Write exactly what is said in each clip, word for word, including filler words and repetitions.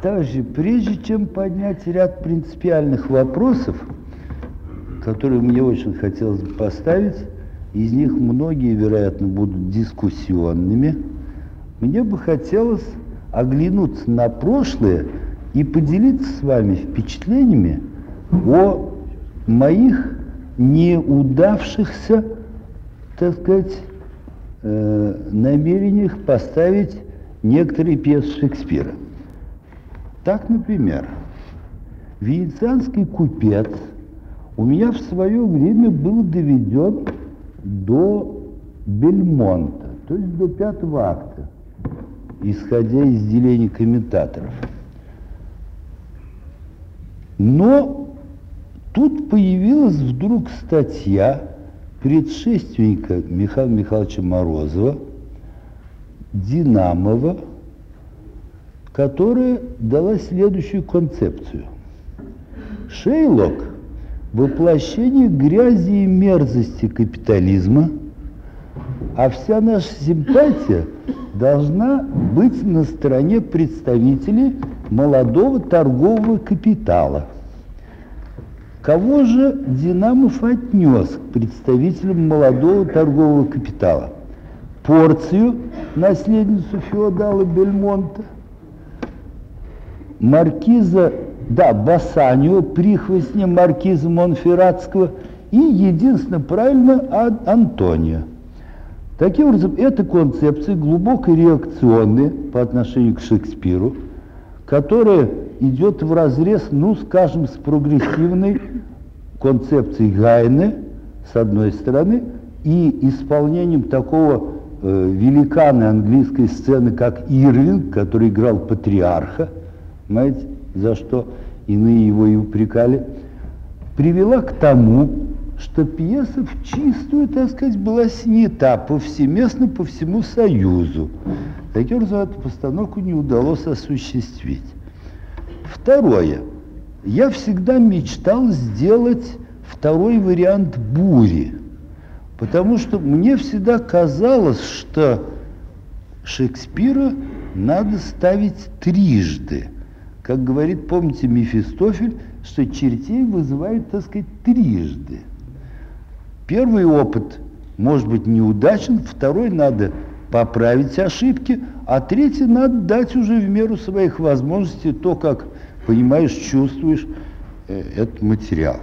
Товарищи, прежде чем поднять ряд принципиальных вопросов, которые мне очень хотелось бы поставить, из них многие, вероятно, будут дискуссионными, мне бы хотелось оглянуться на прошлое и поделиться с вами впечатлениями о моих неудавшихся, так сказать, э, намерениях поставить некоторые пьесы Шекспира. Так, например, «Венецианский купец» у меня в свое время был доведен до Бельмонта, то есть до пятого акта, исходя из делений комментаторов. Но тут появилась вдруг статья предшественника Михаила Михайловича Морозова, Динамова, которая дала следующую концепцию. Шейлок – воплощение грязи и мерзости капитализма, а вся наша симпатия должна быть на стороне представителей молодого торгового капитала. Кого же Динамов отнес к представителям молодого торгового капитала? Порцию, наследницу феодала Бельмонта, маркиза, да, Бассанию, прихвостня маркиза Монферратского, и, единственно правильно, Антонио. Таким образом, эта концепция глубоко реакционная по отношению к Шекспиру, которая идет вразрез, ну, скажем, с прогрессивной концепцией Гайне, с одной стороны, и исполнением такого э, великана английской сцены, как Ирвинг, который играл патриарха, понимаете, за что иные его и упрекали, привела к тому, что пьеса в чистую, так сказать, была снята повсеместно по всему Союзу. Таким образом, эту постановку не удалось осуществить. Второе. Я всегда мечтал сделать второй вариант «Бури», потому что мне всегда казалось, что Шекспира надо ставить трижды. Как говорит, помните, Мефистофель, что чертей вызывает, так сказать, трижды. Первый опыт может быть неудачен, второй надо поправить ошибки, а третий надо дать уже в меру своих возможностей то, как понимаешь, чувствуешь э, этот материал.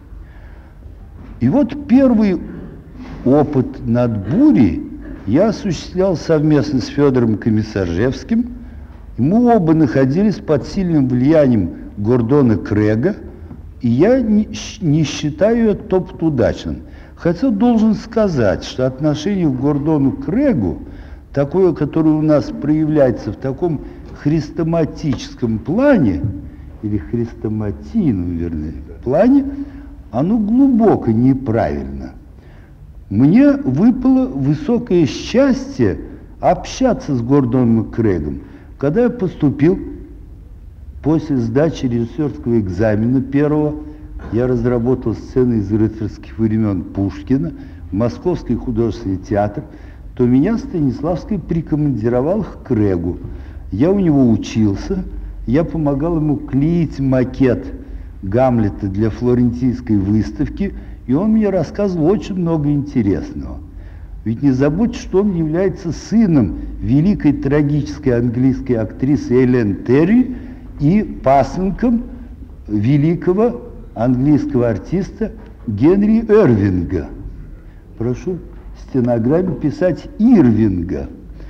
И вот первый опыт над «Бурей» я осуществлял совместно с Федором Комиссаржевским. Мы оба находились под сильным влиянием Гордона Крэга, и я не, не считаю этот опыт удачным. Хотя должен сказать, что отношение к Гордону Крэгу, такое, которое у нас проявляется в таком хрестоматическом плане, или хрестоматийном, вернее, плане, оно глубоко неправильно. Мне выпало высокое счастье общаться с Гордоном Крэгом. Когда я поступил после сдачи режиссерского экзамена первого, я разработал сцены из рыцарских времен Пушкина в Московский художественный театр, то меня Станиславский прикомандировал к Крэгу. Я у него учился, я помогал ему клеить макет Гамлета для флорентийской выставки, и он мне рассказывал очень много интересного. Ведь не забудьте, что он является сыном великой трагической английской актрисы Эллен Терри и пасынком великого английского артиста Генри Ирвинга. Прошу в стенограмме писать Ирвинга.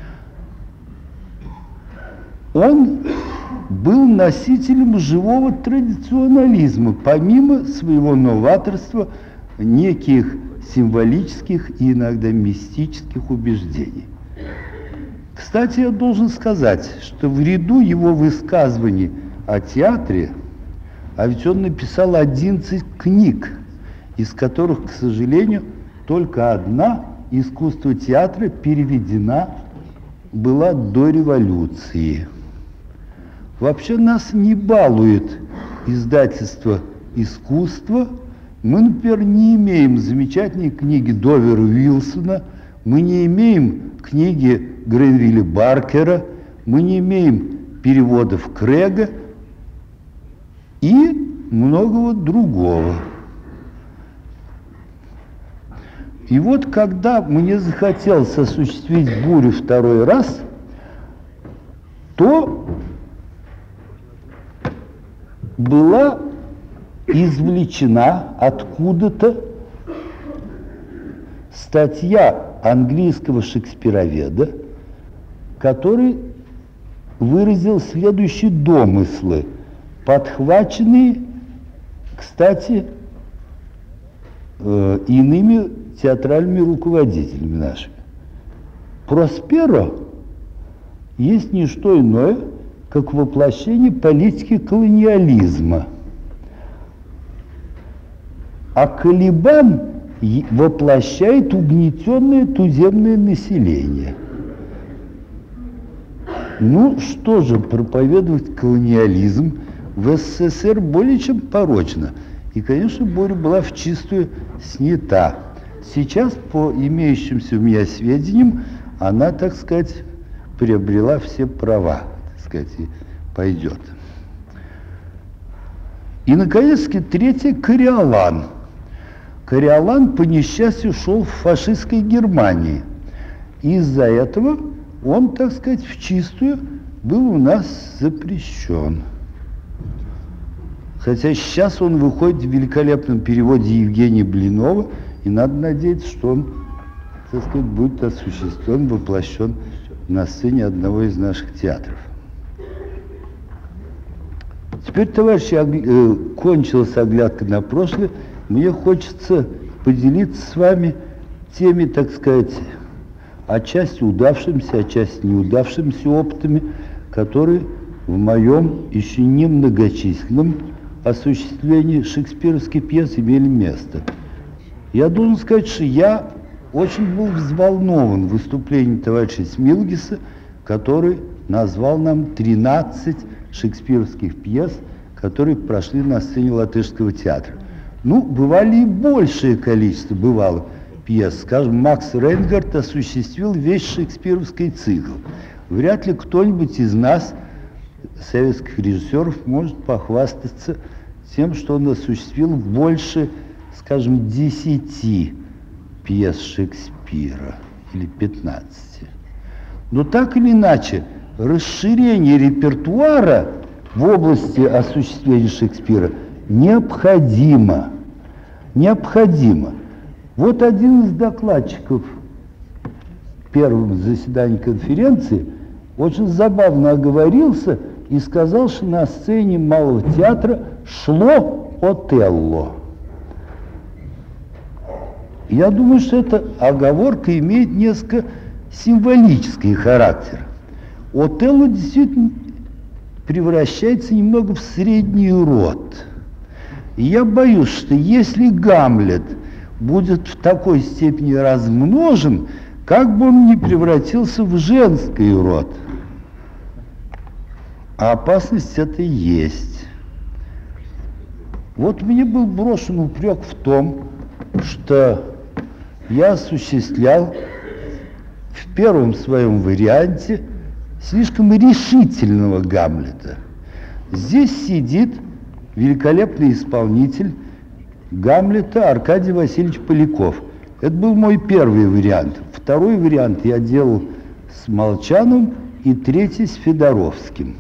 Он был носителем живого традиционализма, помимо своего новаторства, неких символических и иногда мистических убеждений. Кстати, я должен сказать, что в ряду его высказываний о театре, а ведь он написал одиннадцать книг, из которых, к сожалению, только одна, «Искусство театра», переведена была до революции. Вообще нас не балует издательство «Искусство». Мы, например, не имеем замечательной книги Довера Уилсона, мы не имеем книги Гренвилля Баркера, мы не имеем переводов Крэга, и многого другого. И вот когда мне захотелось осуществить бурю второй раз, то была извлечена откуда-то статья английского шекспироведа, который выразил следующие домыслы, подхваченные, кстати, э, иными театральными руководителями нашими. Просперо есть не что иное, как воплощение политики колониализма. А Калибан воплощает угнетенное туземное население. Ну, что же, проповедовать колониализм в СССР более чем порочно. И, конечно, борьба была в чистую снята. Сейчас, по имеющимся у меня сведениям, она, так сказать, приобрела все права, так сказать, и пойдет. И, наконец-таки, третье – Кориолан. Кориолан, по несчастью, шел в фашистской Германии. И из-за этого он, так сказать, в чистую был у нас запрещен. Хотя сейчас он выходит в великолепном переводе Евгения Блинова, и надо надеяться, что он, так сказать, будет осуществлен, воплощен на сцене одного из наших театров. Теперь, товарищи, э, кончилась оглядка на прошлое. Мне хочется поделиться с вами теми, так сказать, отчасти удавшимися, отчасти неудавшимися опытами, которые в моем еще не многочисленном осуществлении шекспировской пьесы имели место. Я должен сказать, что я очень был взволнован выступлением товарища Смилгиса, который назвал нам тринадцать шекспировских пьес, которые прошли на сцене Латышского театра. Ну, бывали и большее количество, бывало, пьес. Скажем, Макс Рейнгард осуществил весь шекспировский цикл. Вряд ли кто-нибудь из нас, советских режиссеров, может похвастаться тем, что он осуществил больше, скажем, десяти пьес Шекспира или пятнадцати. Но так или иначе, расширение репертуара в области осуществления Шекспира необходимо. Необходимо. Вот один из докладчиков первого заседания конференции очень забавно оговорился и сказал, что на сцене Малого театра шло Отелло. Я думаю, что эта оговорка имеет несколько символический характер. Отелло действительно превращается немного в средний род. И я боюсь, что если Гамлет будет в такой степени размножен, как бы он ни превратился в женский род. А опасность это и есть. Вот мне был брошен упрек в том, что я осуществлял в первом своем варианте слишком решительного Гамлета. Здесь сидит великолепный исполнитель Гамлета Аркадий Васильевич Поляков. Это был мой первый вариант. Второй вариант я делал с Молчановым и третий с Федоровским.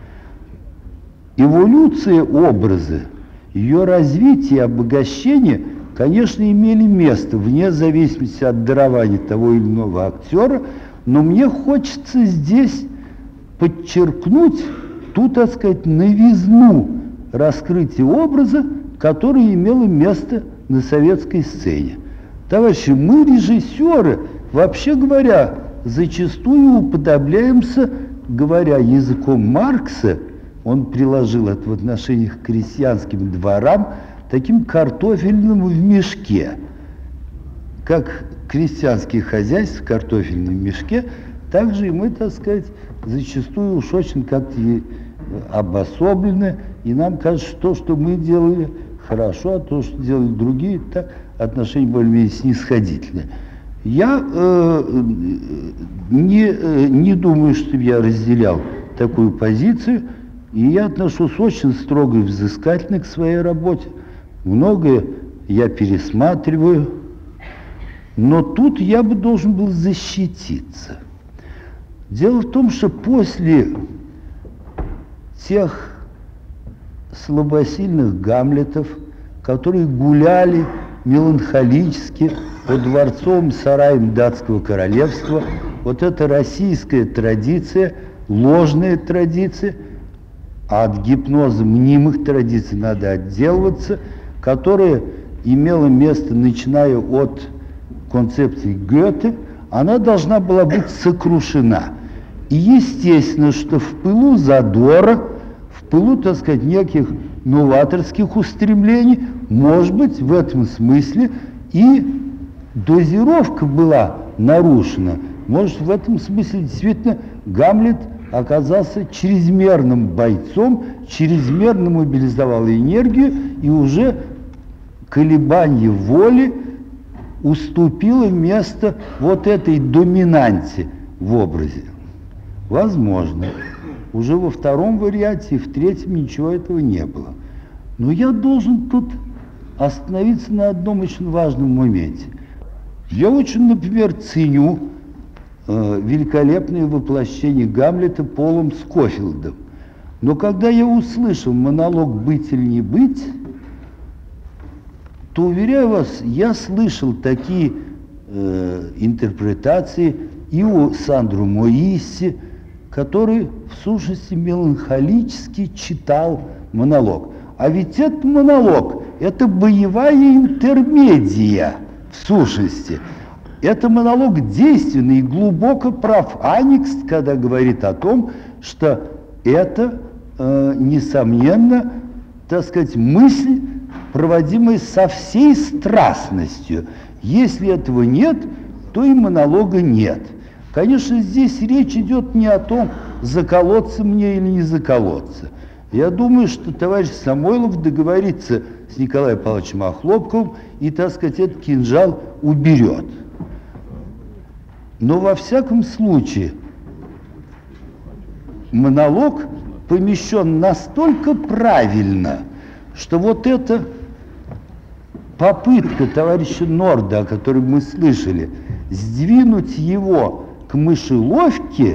Эволюция образа, ее развитие и обогащение, конечно, имели место вне зависимости от дарования того или иного актера, но мне хочется здесь подчеркнуть ту, так сказать, новизну раскрытия образа, которое имело место на советской сцене. Товарищи, мы, режиссеры, вообще говоря, зачастую уподобляемся, говоря языком Маркса, он приложил это в отношениях к крестьянским дворам, таким картофельным в мешке. Как крестьянские хозяйства в картофельном мешке, так же и мы, так сказать, зачастую уж очень как-то обособлены, и нам кажется, что то, что мы делали, хорошо, а то, что делали другие, так отношения более-менее снисходительные. Я э, не, э, не думаю, что я разделял такую позицию. И я отношусь очень строго и взыскательно к своей работе. Многое я пересматриваю, но тут я бы должен был защититься. Дело в том, что после тех слабосильных Гамлетов, которые гуляли меланхолически по дворцовым сараям датского королевства, вот эта российская традиция, ложная традиция, а от гипноза мнимых традиций надо отделываться, которая имела место, начиная от концепции Гёте, она должна была быть сокрушена. И естественно, что в пылу задора, в пылу, так сказать, неких новаторских устремлений, может быть, в этом смысле и дозировка была нарушена. Может, в этом смысле действительно Гамлет оказался чрезмерным бойцом, чрезмерно мобилизовал энергию, и уже колебание воли уступило место вот этой доминанте в образе. Возможно. Уже во втором варианте и в третьем ничего этого не было. Но я должен тут остановиться на одном очень важном моменте. Я очень, например, ценю э, великолепное воплощение Гамлета Полом Скофилдом. Но когда я услышал монолог «Быть или не быть», то, уверяю вас, я слышал такие э, интерпретации и у Сандро Моисси, который в сущности меланхолически читал монолог. А ведь этот монолог – это боевая интермедия в сущности. Это монолог действенный и глубоко прав Аникс, когда говорит о том, что это, э, несомненно, так сказать, мысль, проводимая со всей страстностью. Если этого нет, то и монолога нет. Конечно, здесь речь идет не о том, заколоться мне или не заколоться. Я думаю, что товарищ Самойлов договорится с Николаем Павловичем Охлопковым и, так сказать, этот кинжал уберет. Но во всяком случае монолог помещен настолько правильно, что вот эта попытка товарища Норда, о которой мы слышали, сдвинуть его к мышеловке,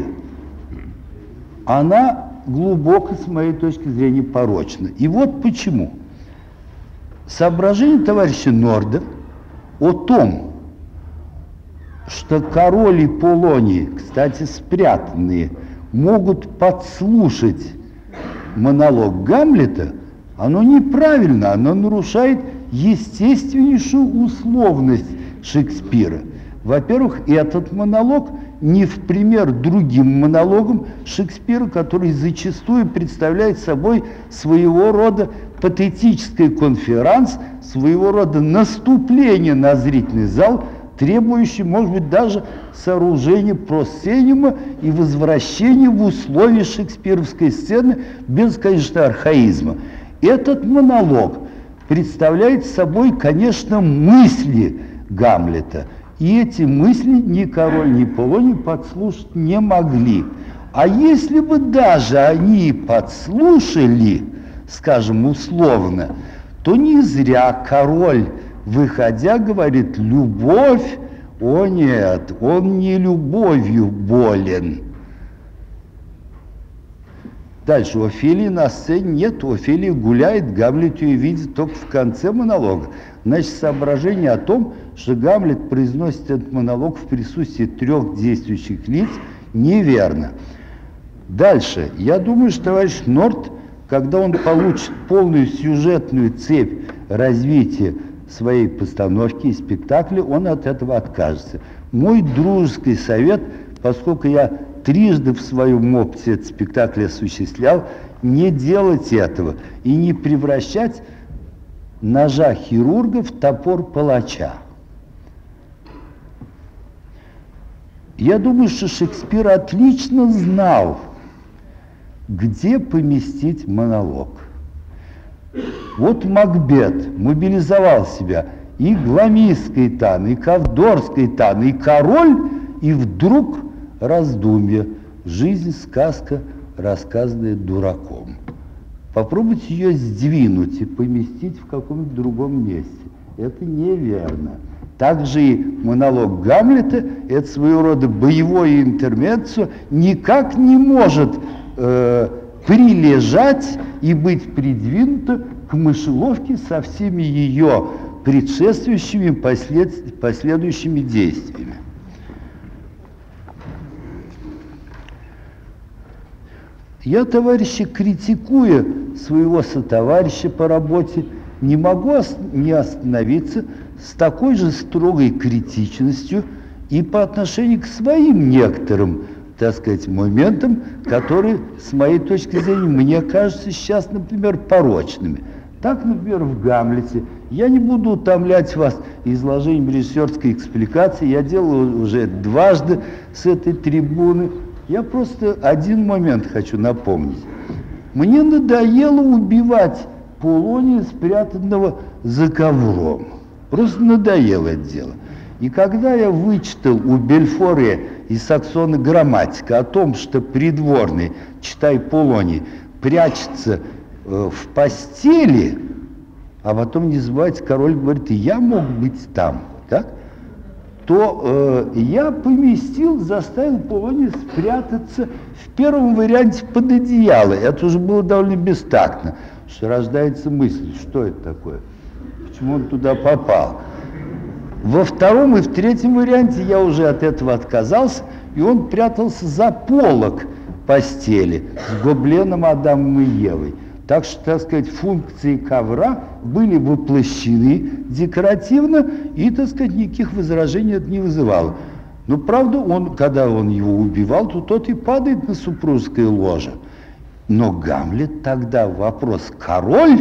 она глубоко, с моей точки зрения, порочна. И вот почему. Соображение товарища Норда о том, что король и Полоний, кстати, спрятанные, могут подслушать монолог Гамлета, оно неправильно, оно нарушает естественнейшую условность Шекспира. Во-первых, этот монолог не в пример другим монологам Шекспира, который зачастую представляет собой своего рода патетический конферанс, своего рода наступление на зрительный зал, требующий, может быть, даже сооружения просцениума и возвращения в условия шекспировской сцены без, конечно, архаизма. Этот монолог представляет собой, конечно, мысли Гамлета. И эти мысли ни король, ни Полоний подслушать не могли. А если бы даже они подслушали, скажем, условно, то не зря король, выходя, говорит: любовь, о нет, он не любовью болен. Дальше, Офелии на сцене нет, Офелия гуляет, Гамлет ее видит только в конце монолога. Значит, соображение о том, что Гамлет произносит этот монолог в присутствии трех действующих лиц, неверно. Дальше, я думаю, что товарищ Норд, когда он получит полную сюжетную цепь развития своей постановки и спектакля, он от этого откажется. Мой дружеский совет, поскольку я трижды в своем опыте этот спектакль осуществлял, не делать этого и не превращать ножа хирурга в топор палача. Я думаю, что Шекспир отлично знал, где поместить монолог. Вот Макбет мобилизовал себя и Гламийский тан, и Ковдорский тан, и король, и вдруг раздумье. Жизнь, сказка, рассказанная дураком. попробуйте ее сдвинуть и поместить в каком-нибудь другом месте. Это неверно. Также и монолог Гамлета, это своего рода боевое интермеццо, никак не может э, прилежать и быть придвинуто к мышеловке со всеми ее предшествующими послед... последующими действиями. Я, товарищи, критикуя своего сотоварища по работе, не могу не остановиться с такой же строгой критичностью и по отношению к своим некоторым, так сказать, моментам, которые, с моей точки зрения, мне кажутся сейчас, например, порочными. Так, например, в «Гамлете». Я не буду утомлять вас изложением режиссерской экспликации, я делал уже дважды с этой трибуны. Я просто один момент хочу напомнить. Мне надоело убивать Полония, спрятанного за ковром. Просто надоело это дело. И когда я вычитал у Бельфоре и Саксона грамматика о том, что придворный, читай Полоний, прячется э, в постели, а потом не забывайте, король говорит, и я мог быть там, так? то э, я поместил, заставил Полония спрятаться в первом варианте под одеяло. Это уже было довольно бестактно, что рождается мысль, что это такое, почему он туда попал. Во втором и в третьем варианте я уже от этого отказался, и он прятался за полог постели с гобленом Адамом и Евой. Так что, так сказать, функции ковра были воплощены декоративно, и, так сказать, никаких возражений это не вызывало. Но, правда, он, когда он его убивал, то тот и падает на супружеское ложе. Но Гамлет тогда вопрос «король»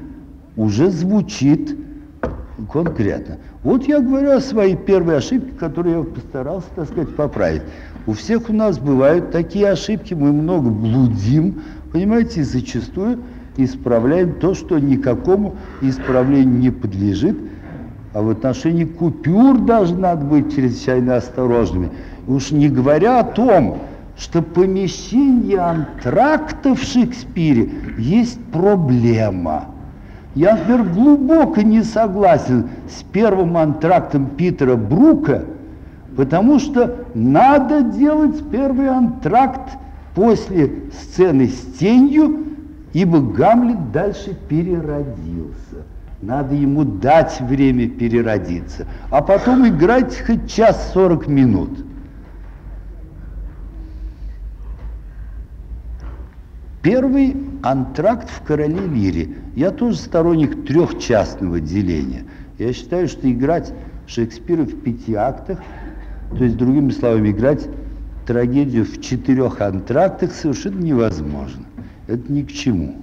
уже звучит конкретно. Вот я говорю о своей первой ошибке, которую я постарался, так сказать, поправить. У всех у нас бывают такие ошибки, мы много блудим, понимаете, и зачастую исправляем то, что никакому исправлению не подлежит, а в отношении купюр даже надо быть чрезвычайно осторожными. Уж не говоря о том, что помещение антракта в Шекспире есть проблема. Я, например, глубоко не согласен с первым антрактом Питера Брука, потому что надо делать первый антракт после сцены с тенью, ибо Гамлет дальше переродился. Надо ему дать время переродиться, а потом играть хоть час сорок минут. Первый антракт в «Короле Лире». Я тоже сторонник трехчастного деления. Я считаю, что играть Шекспира в пяти актах, то есть, другими словами, играть трагедию в четырех антрактах совершенно невозможно. Это ни к чему.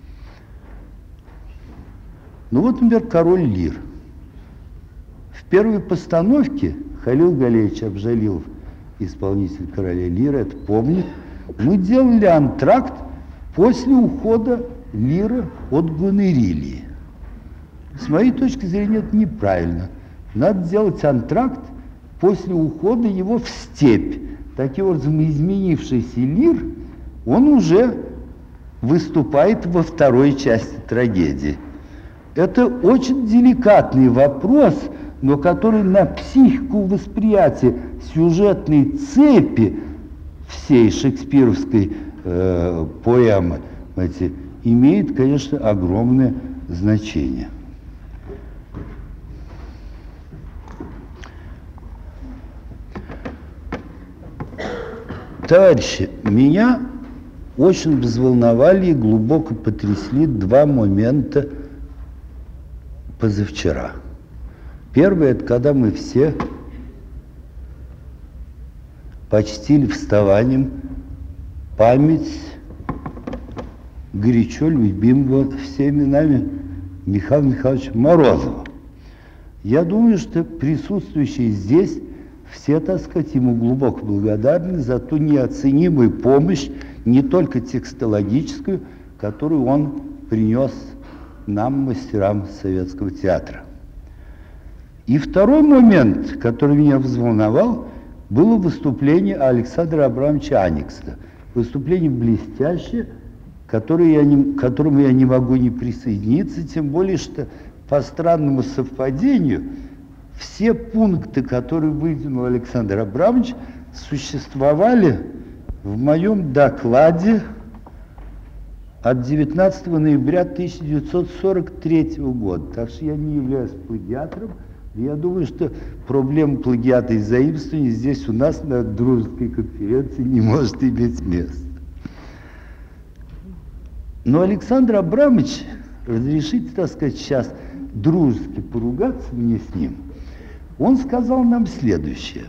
Ну вот, например, «Король Лир». В первой постановке Халил Галеевич Абжалилов, исполнитель «Короля Лира», это помнит, мы делали антракт после ухода Лира от Гонерилии. С моей точки зрения, это неправильно. Надо делать антракт после ухода его в степь. Таким образом, изменившийся Лир, он уже выступает во второй части трагедии. Это очень деликатный вопрос, но который на психику восприятия сюжетной цепи всей шекспировской э, поэмы эти, имеет, конечно, огромное значение. Товарищи, меня очень взволновали и глубоко потрясли два момента позавчера. Первый – это когда мы все почтили вставанием память горячо любимого всеми нами Михаила Михайловича Морозова. Я думаю, что присутствующие здесь все, так сказать, ему глубоко благодарны за ту неоценимую помощь, не только текстологическую, которую он принес нам, мастерам советского театра. И второй момент, который меня взволновал, было выступление Александра Абрамовича Аникста. Выступление блестящее, который я не, к которому я не могу не присоединиться, тем более, что по странному совпадению все пункты, которые выдвинул Александр Абрамович, существовали в моем докладе от девятнадцатого ноября тысяча девятьсот сорок третьего года. Так что я не являюсь плагиатором. Я думаю, что проблема плагиата и заимствования здесь у нас на дружеской конференции не может иметь места. Но Александр Абрамович, разрешите, так сказать, сейчас дружески поругаться мне с ним, он сказал нам следующее.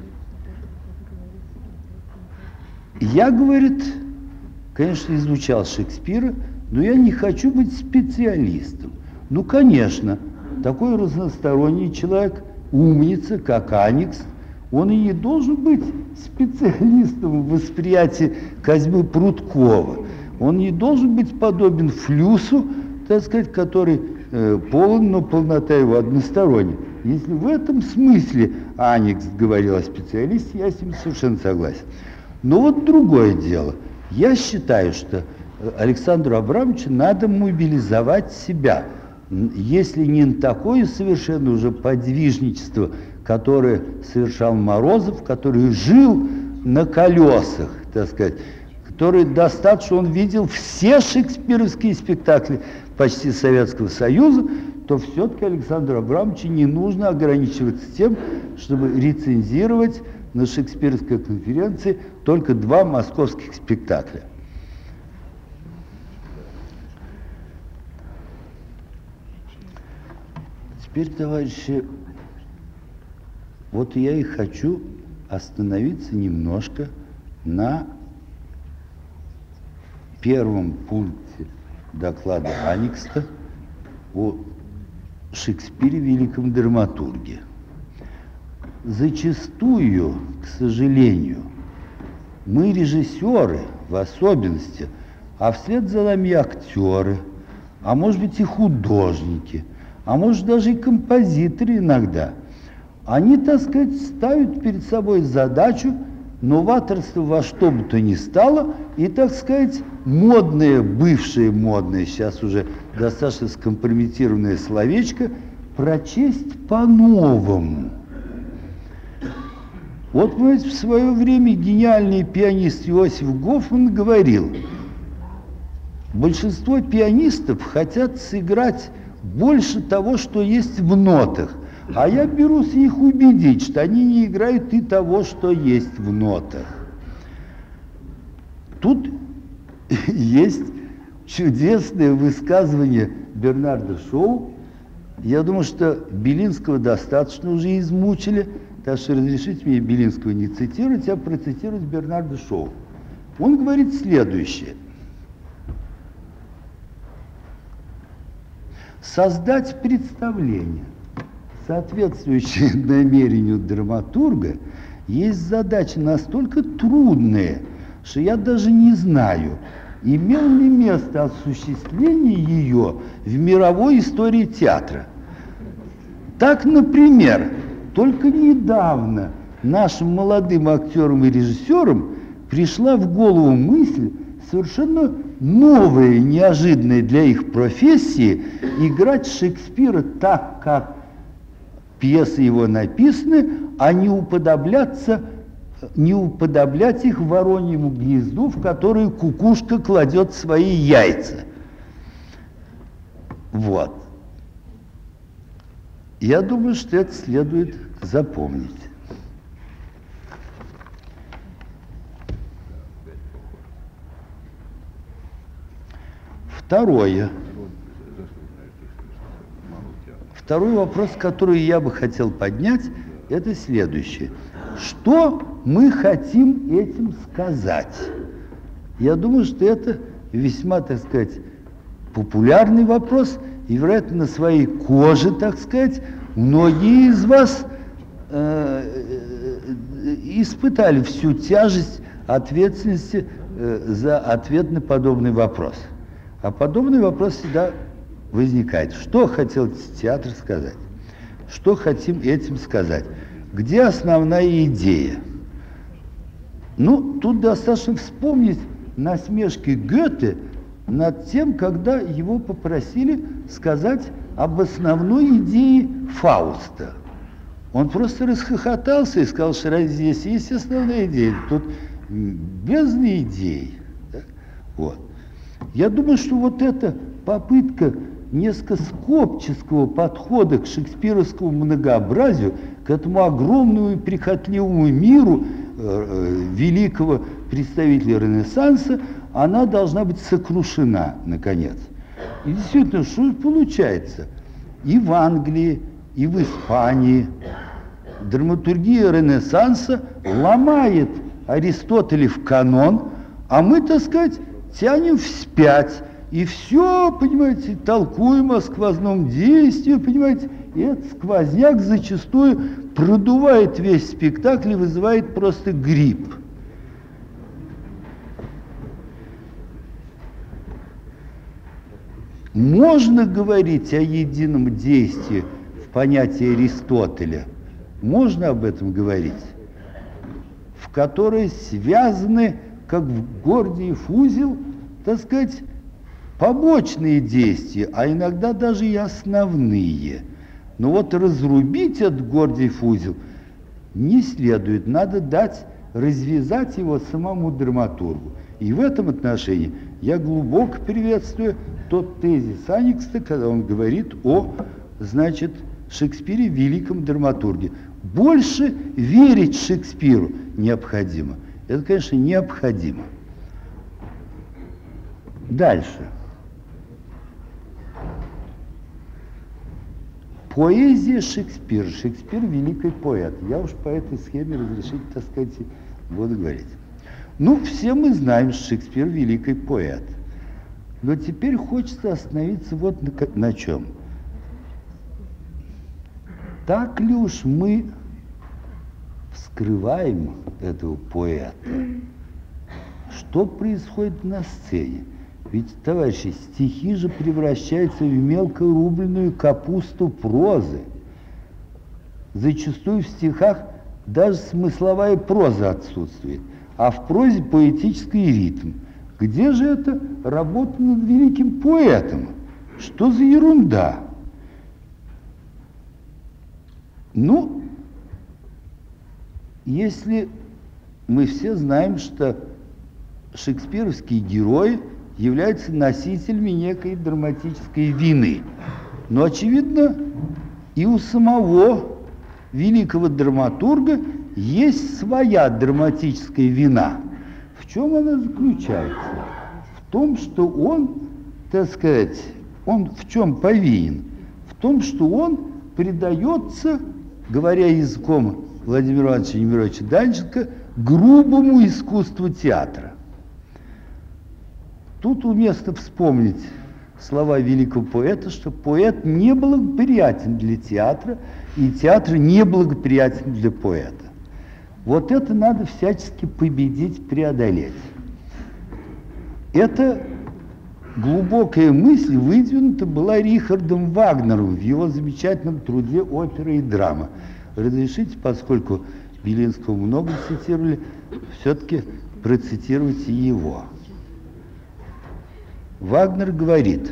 Я, говорит, конечно, изучал Шекспира, но я не хочу быть специалистом. Ну, конечно, такой разносторонний человек, умница, как Аникс, он и не должен быть специалистом в восприятии Козьмы Прудкова. Он не должен быть подобен Флюсу, так сказать, который э, полон, но полнота его односторонняя. Если в этом смысле Аникс говорил о специалисте, я с ним совершенно согласен. Но вот другое дело. Я считаю, что Александру Абрамовичу надо мобилизовать себя. Если не такое совершенно уже подвижничество, которое совершал Морозов, который жил на колесах, так сказать, который достаточно, он видел все шекспировские спектакли почти Советского Союза, то все-таки Александру Абрамовичу не нужно ограничиваться тем, чтобы рецензировать на Шекспировской конференции только два московских спектакля. Теперь, товарищи, вот я и хочу остановиться немножко на первом пункте доклада Аникста о Шекспире, великом драматурге. Зачастую, к сожалению, мы, режиссеры, в особенности, а вслед за нами актеры, а может быть и художники, а может даже и композиторы иногда, они, так сказать, ставят перед собой задачу новаторства во что бы то ни стало, и, так сказать, модное, бывшее модное, сейчас уже достаточно скомпрометированное словечко, прочесть по-новому. Вот, понимаете, в свое время гениальный пианист Иосиф Гофман говорил, большинство пианистов хотят сыграть больше того, что есть в нотах, а я берусь их убедить, что они не играют и того, что есть в нотах. Тут есть чудесное высказывание Бернарда Шоу. Я думаю, что Белинского достаточно уже измучили, так что разрешите мне Белинского не цитировать, а процитировать Бернарда Шоу. Он говорит следующее. Создать представление, соответствующее намерению драматурга, есть задача настолько трудная, что я даже не знаю, имел ли место осуществление ее в мировой истории театра. Так, например, только недавно нашим молодым актерам и режиссерам пришла в голову мысль, совершенно новая, неожиданная для их профессии, играть Шекспира так, как пьесы его написаны, а не уподобляться, не уподоблять их вороньему гнезду, в которое кукушка кладет свои яйца. Вот. Я думаю, что это следует запомнить. Второе. Второй вопрос, который я бы хотел поднять, это следующее. Что мы хотим этим сказать? Я думаю, что это весьма, так сказать, популярный вопрос, и, вероятно, на своей коже, так сказать, многие из вас э, испытали всю тяжесть ответственности э, за ответ на подобный вопрос. А подобный вопрос всегда возникает. Что хотел театр сказать? Что хотим этим сказать? Где основная идея? Ну, тут достаточно вспомнить насмешки Гёте над тем, когда его попросили сказать об основной идее Фауста. Он просто расхохотался и сказал, что раз здесь есть основная идея, тут бездна идей. Да? Вот. Я думаю, что вот эта попытка несколько скопческого подхода к шекспировскому многообразию, к этому огромному и прихотливому миру э, великого представителя Ренессанса, она должна быть сокрушена, наконец. И действительно, что получается? И в Англии, и в Испании драматургия Ренессанса ломает Аристотелев канон, а мы, так сказать, тянем вспять. И все, понимаете, толкуем о сквозном действии, понимаете, и этот сквозняк зачастую продувает весь спектакль и вызывает просто грипп. Можно говорить о едином действии в понятии Аристотеля, можно об этом говорить, в которой связаны, как в Гордиев узел, так сказать, побочные действия, а иногда даже и основные. Но вот разрубить этот Гордиев узел не следует, надо дать развязать его самому драматургу. И в этом отношении я глубоко приветствую тот тезис Аникста, когда он говорит о, значит, Шекспире великом драматурге. Больше верить Шекспиру необходимо. Это, конечно, необходимо. Дальше. Поэзия Шекспира. Шекспир – великий поэт. Я уж по этой схеме разрешить, так сказать, буду говорить. Ну, все мы знаем, что Шекспир – великий поэт. Но теперь хочется остановиться вот на, на чем. Так ли уж мы вскрываем этого поэта? Что происходит на сцене? Ведь, товарищи, стихи же превращаются в мелкорубленную капусту прозы. Зачастую в стихах даже смысловая проза отсутствует, а в прозе поэтический ритм. Где же это работа над великим поэтом? Что за ерунда? Ну, если мы все знаем, что шекспировские герои являются носителями некой драматической вины. Но, очевидно, и у самого великого драматурга есть своя драматическая вина. В чем она заключается? В том, что он, так сказать, он в чем повинен? В том, что он предается, говоря языком Владимира Ивановича Немировича Данченко, грубому искусству театра. Тут уместно вспомнить слова великого поэта, что поэт неблагоприятен для театра, и театр неблагоприятен для поэта. Вот это надо всячески победить, преодолеть. Эта глубокая мысль выдвинута была Рихардом Вагнером в его замечательном труде «Опера и драма». Разрешите, поскольку Белинского много цитировали, все-таки процитировать и его. Вагнер говорит: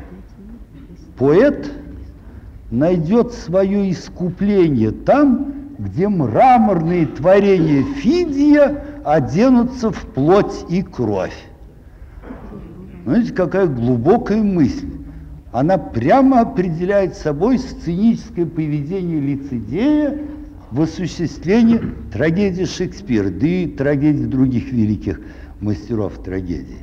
поэт найдет свое искупление там, где мраморные творения Фидия оденутся в плоть и кровь. Знаете, какая глубокая мысль. Она прямо определяет собой сценическое поведение лицедея в осуществлении трагедии Шекспира, да и трагедий других великих мастеров трагедии.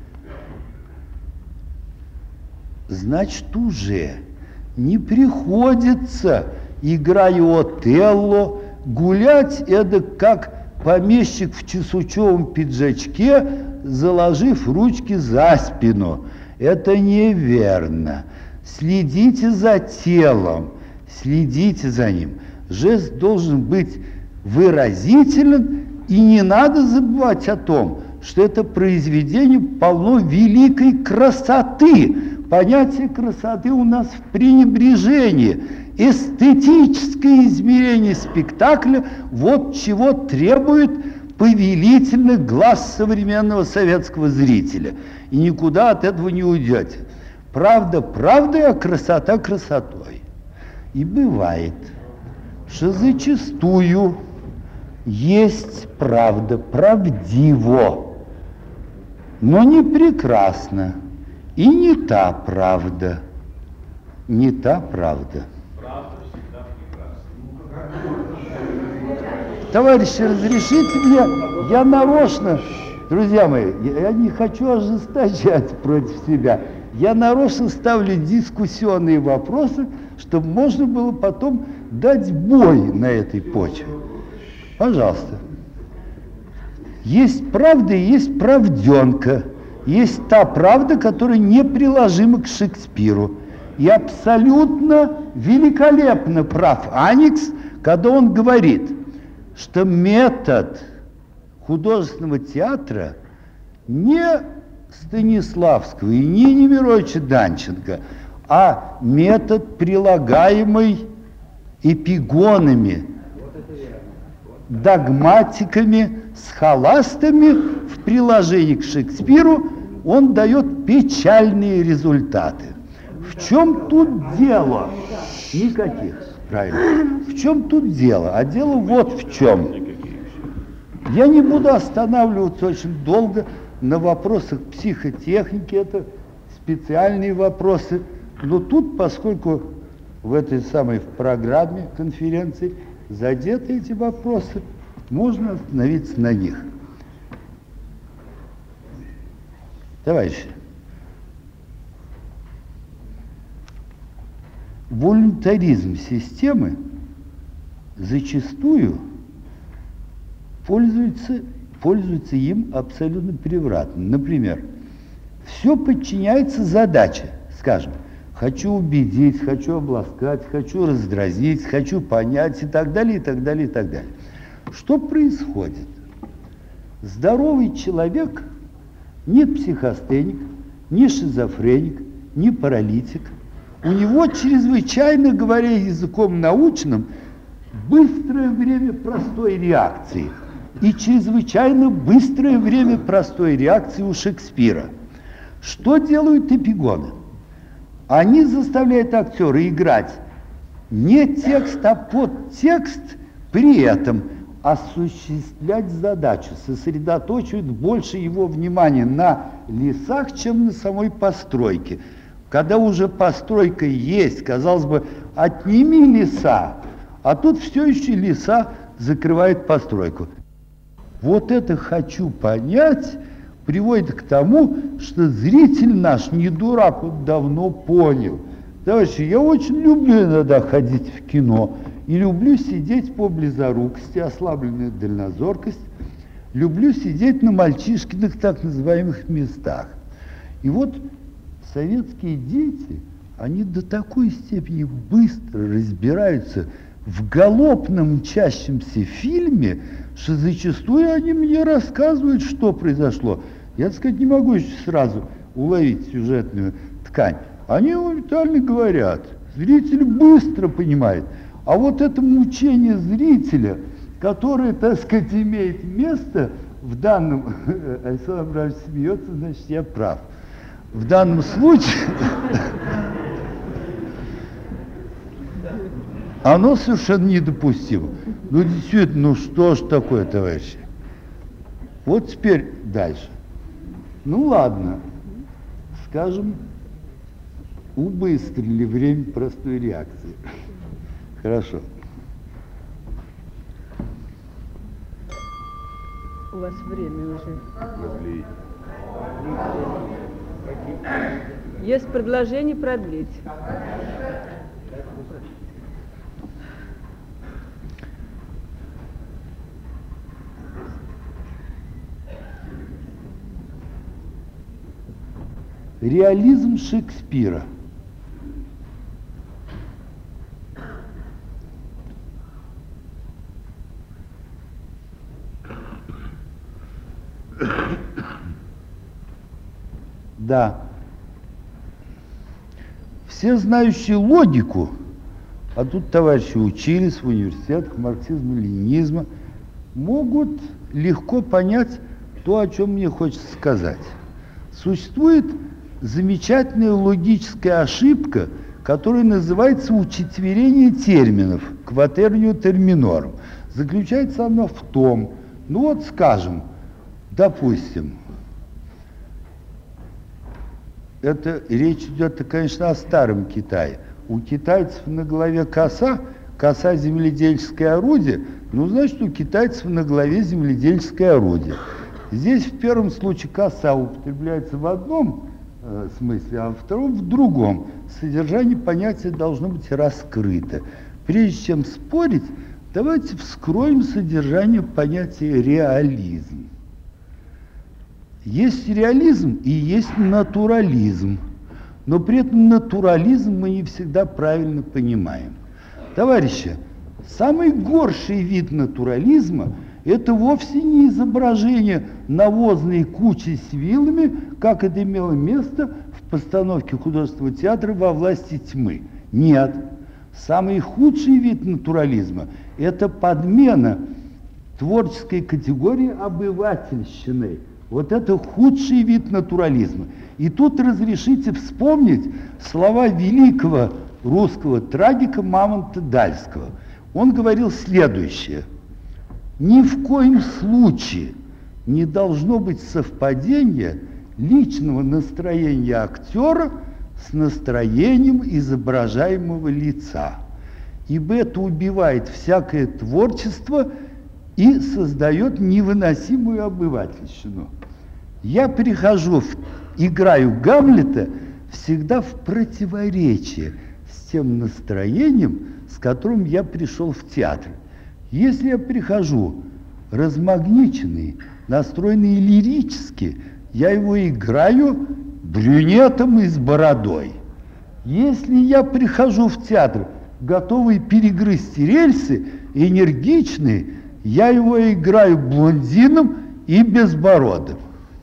Значит, уже не приходится, играя Отелло, гулять эдак, как помещик в чесучевом пиджачке, заложив ручки за спину. Это неверно. Следите за телом, следите за ним. Жест должен быть выразителен, и не надо забывать о том, что это произведение полно великой красоты. Понятие красоты у нас в пренебрежении. Эстетическое измерение спектакля – вот чего требует повелительных глаз современного советского зрителя. И никуда от этого не уйдете. Правда правдой, а красота красотой. И бывает, что зачастую есть правда, правдиво, но не прекрасно. И не та правда, не та правда. Правда всегда прекрасна. Товарищи, разрешите мне, я нарочно, друзья мои, я не хочу ожесточать против себя, я нарочно ставлю дискуссионные вопросы, чтобы можно было потом дать бой на этой почве. Пожалуйста. Есть правда и есть правденка. Есть та правда, которая неприложима к Шекспиру. И абсолютно великолепно прав Аникс, когда он говорит, что метод художественного театра не Станиславского и не Немировича Данченко, а метод, прилагаемый эпигонами, догматиками, схоластами в приложении к Шекспиру, он дает печальные результаты. В чем тут дело? Никаких, правильно. В чем тут дело? А дело вот в чем. Я не буду останавливаться очень долго на вопросах психотехники, это специальные вопросы. Но тут, поскольку в этой самой в программе конференции задеты эти вопросы, можно остановиться на них. Товарищи, волюнтаризм системы зачастую пользуется, пользуется им абсолютно превратно. Например, все подчиняется задаче, скажем, хочу убедить, хочу обласкать, хочу раздразнить, хочу понять и так далее, и так далее, и так далее. Что происходит? Здоровый человек, не психостеник, не шизофреник, не паралитик, у него чрезвычайно, говоря языком научным, быстрое время простой реакции и чрезвычайно быстрое время простой реакции у Шекспира. Что делают эпигоны? Они заставляют актера играть не текст, а подтекст, при этом осуществлять задачу, сосредоточивают больше его внимания на лесах, чем на самой постройке. Когда уже постройка есть, казалось бы, отними леса, а тут все еще леса закрывают постройку. Вот это «хочу понять» приводит к тому, что зритель наш не дурак, он давно понял. Товарищи, я очень люблю иногда ходить в кино и люблю сидеть по близорукости, ослабленная дальнозоркость, люблю сидеть на мальчишкиных так называемых местах. И вот советские дети, они до такой степени быстро разбираются в галопном мчащемся фильме, что зачастую они мне рассказывают, что произошло. Я, так сказать, не могу еще сразу уловить сюжетную ткань. Они моментально говорят, зритель быстро понимает. А вот это мучение зрителя, которое, так сказать, имеет место в данном... Александр Абрамович смеется, значит, я прав. В данном случае оно совершенно недопустимо. Ну, действительно, ну что ж такое, товарищи? Вот теперь дальше. Ну, ладно, скажем, убыстрили время простой реакции. Хорошо. У вас время уже. Есть предложение продлить. Реализм Шекспира. Да. Все знающие логику, а тут товарищи учились в университетах марксизма, ленинизма, могут легко понять то, о чем мне хочется сказать. Существует замечательная логическая ошибка, которая называется учетверение терминов, quaternium terminorum. Заключается она в том, ну вот скажем, допустим, это речь идет, конечно, о старом Китае. У китайцев на голове коса, коса земледельческое орудие, ну, значит, у китайцев на голове земледельческое орудие. Здесь в первом случае коса употребляется в одном э, смысле, а во втором в другом. Содержание понятия должно быть раскрыто. Прежде чем спорить, давайте вскроем содержание понятия реализм. Есть реализм и есть натурализм. Но при этом натурализм мы не всегда правильно понимаем. Товарищи, самый горший вид натурализма – это вовсе не изображение навозной кучи с вилами, как это имело место в постановке художественного театра «Во власти тьмы». Нет. Самый худший вид натурализма – это подмена творческой категории обывательщиной. Вот это худший вид натурализма. И тут разрешите вспомнить слова великого русского трагика Мамонта Дальского. Он говорил следующее. Ни в коем случае не должно быть совпадения личного настроения актера с настроением изображаемого лица, ибо это убивает всякое творчество и создает невыносимую обывательщину. Я прихожу, в, играю Гамлета всегда в противоречие с тем настроением, с которым я пришел в театр. Если я прихожу размагниченный, настроенный лирически, я его играю брюнетом и с бородой. Если я прихожу в театр, готовый перегрызть рельсы, энергичный, я его играю блондином и безбородым.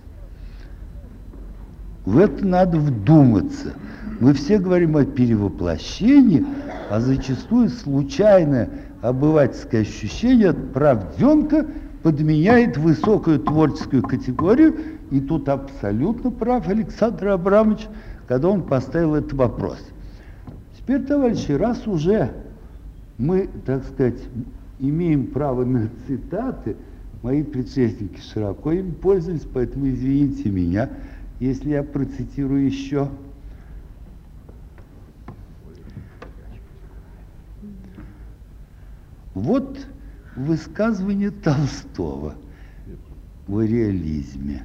В это надо вдуматься. Мы все говорим о перевоплощении, а зачастую случайное обывательское ощущение от правденка подменяет высокую творческую категорию, и тут абсолютно прав Александр Абрамович, когда он поставил этот вопрос. Теперь, товарищи, раз уже мы, так сказать, имеем право на цитаты, мои предшественники широко им пользовались, поэтому извините меня, если я процитирую еще. Вот высказывание Толстого о реализме.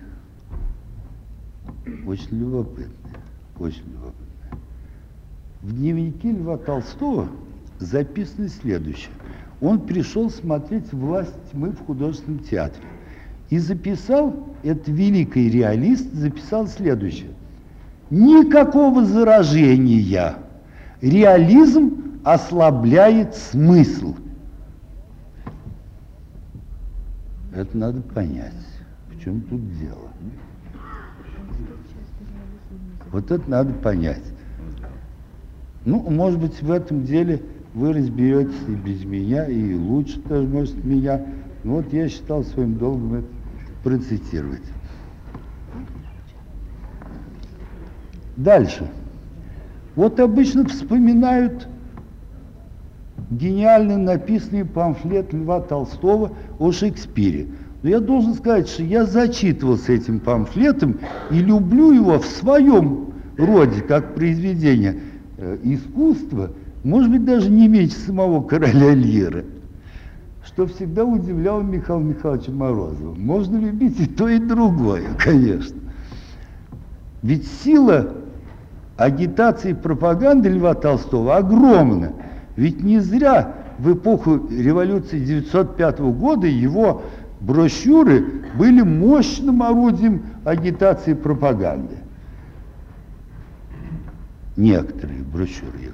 Очень любопытное, очень любопытное. В дневнике Льва Толстого записано следующее. Он пришел смотреть «Власть тьмы» в художественном театре. И записал, этот великий реалист, записал следующее. Никакого заражения. Реализм ослабляет смысл. Это надо понять, в чем тут дело. Вот это надо понять. Ну, может быть, в этом деле вы разберетесь и без меня, и лучше даже, может, меня. Но вот я считал своим долгом это процитировать. Дальше. Вот обычно вспоминают гениально написанный памфлет Льва Толстого о Шекспире. Но я должен сказать, что я зачитывался этим памфлетом и люблю его в своем роде, как произведение э, искусства, может быть, даже не меньше самого короля Лира, что всегда удивляло Михаила Михайловича Морозова. Можно любить и то, и другое, конечно. Ведь сила агитации и пропаганды Льва Толстого огромна. Ведь не зря в эпоху революции тысяча девятьсот пятого года его брошюры были мощным орудием агитации и пропаганды. Некоторые брошюры его.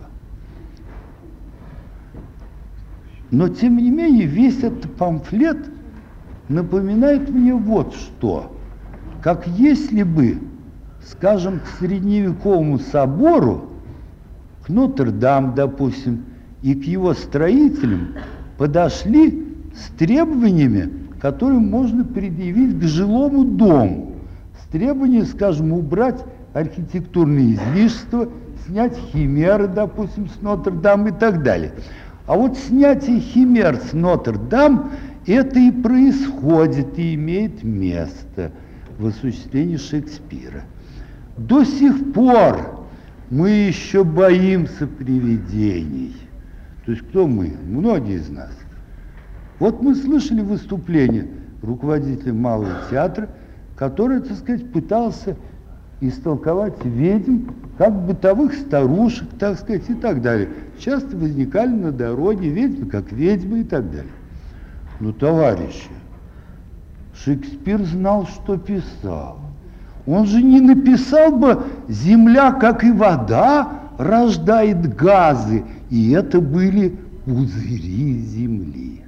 Но, тем не менее, весь этот памфлет напоминает мне вот что. Как если бы, скажем, к средневековому собору, к Нотр-Дам, допустим, и к его строителям подошли с требованиями который можно предъявить к жилому дому с требованием, скажем, убрать архитектурные излишества, снять химеры, допустим, с Нотр-Дам и так далее. А вот снятие химер с Нотр-Дам это и происходит, и имеет место в осуществлении Шекспира. До сих пор мы еще боимся привидений. То есть кто мы? Многие из нас. Вот мы слышали выступление руководителя Малого театра, который, так сказать, пытался истолковать ведьм как бытовых старушек, так сказать, и так далее. Часто возникали на дороге ведьмы, как ведьмы и так далее. Но, товарищи, Шекспир знал, что писал. Он же не написал бы «Земля, как и вода, рождает газы», и это были пузыри земли.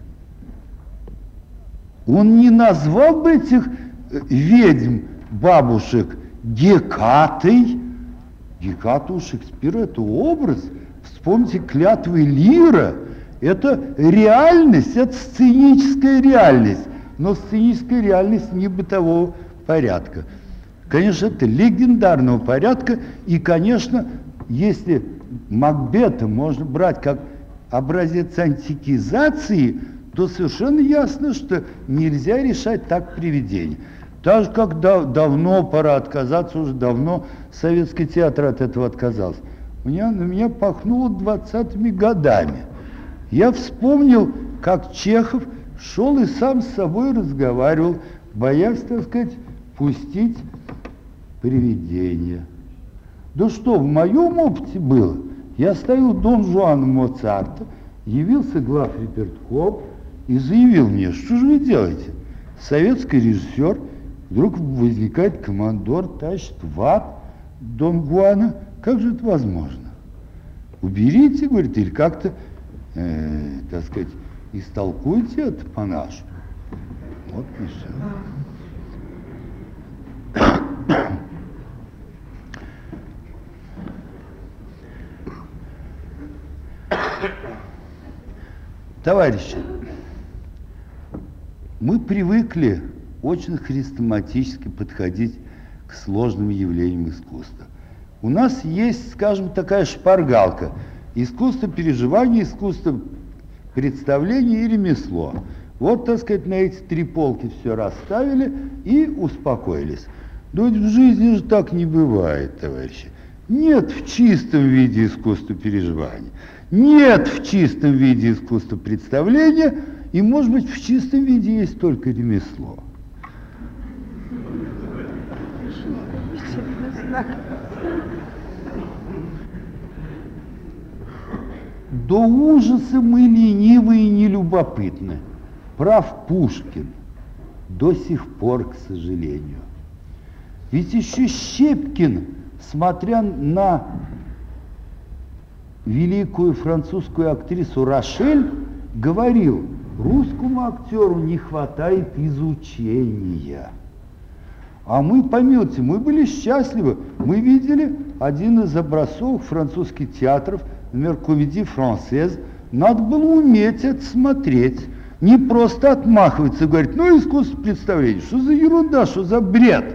Он не назвал бы этих ведьм, бабушек, Гекатой. Геката у Шекспира – это образ. Вспомните клятвы Лира. Это реальность, это сценическая реальность. Но сценическая реальность не бытового порядка. Конечно, это легендарного порядка. И, конечно, если Макбета можно брать как образец антикизации, то совершенно ясно, что нельзя решать так привидение. Так же, как дав давно пора отказаться, уже давно Советский театр от этого отказался. У меня, на меня пахнуло двадцатыми годами. Я вспомнил, как Чехов шел и сам с собой разговаривал, боясь, так сказать, пустить привидение. Да что, в моем опыте было? Я ставил Дон Жуана Моцарта, явился главрепертком и заявил мне, что же вы делаете? Советский режиссер, вдруг возникает командор, тащит в ад Дон Жуана. Как же это возможно? Уберите, говорит, или как-то, э, так сказать, истолкуйте это по-нашему. Вот и все. Товарищи, мы привыкли очень хрестоматически подходить к сложным явлениям искусства. У нас есть, скажем, такая шпаргалка: искусство переживания, искусство представления и ремесло. Вот, так сказать, на эти три полки все расставили и успокоились. Но ведь в жизни же так не бывает, товарищи. Нет в чистом виде искусства переживания, нет в чистом виде искусства представления, и, может быть, в чистом виде есть только ремесло. До ужаса мы ленивы и нелюбопытны. Прав Пушкин. До сих пор, к сожалению. Ведь еще Щепкин, смотря на великую французскую актрису Рошель, говорил: русскому актеру не хватает изучения. А мы, помилуйте, мы были счастливы. Мы видели один из образцов французских театров, например, «Комедия франсез». Надо было уметь это смотреть. Не просто отмахиваться и говорить: ну, искусство представления, что за ерунда, что за бред.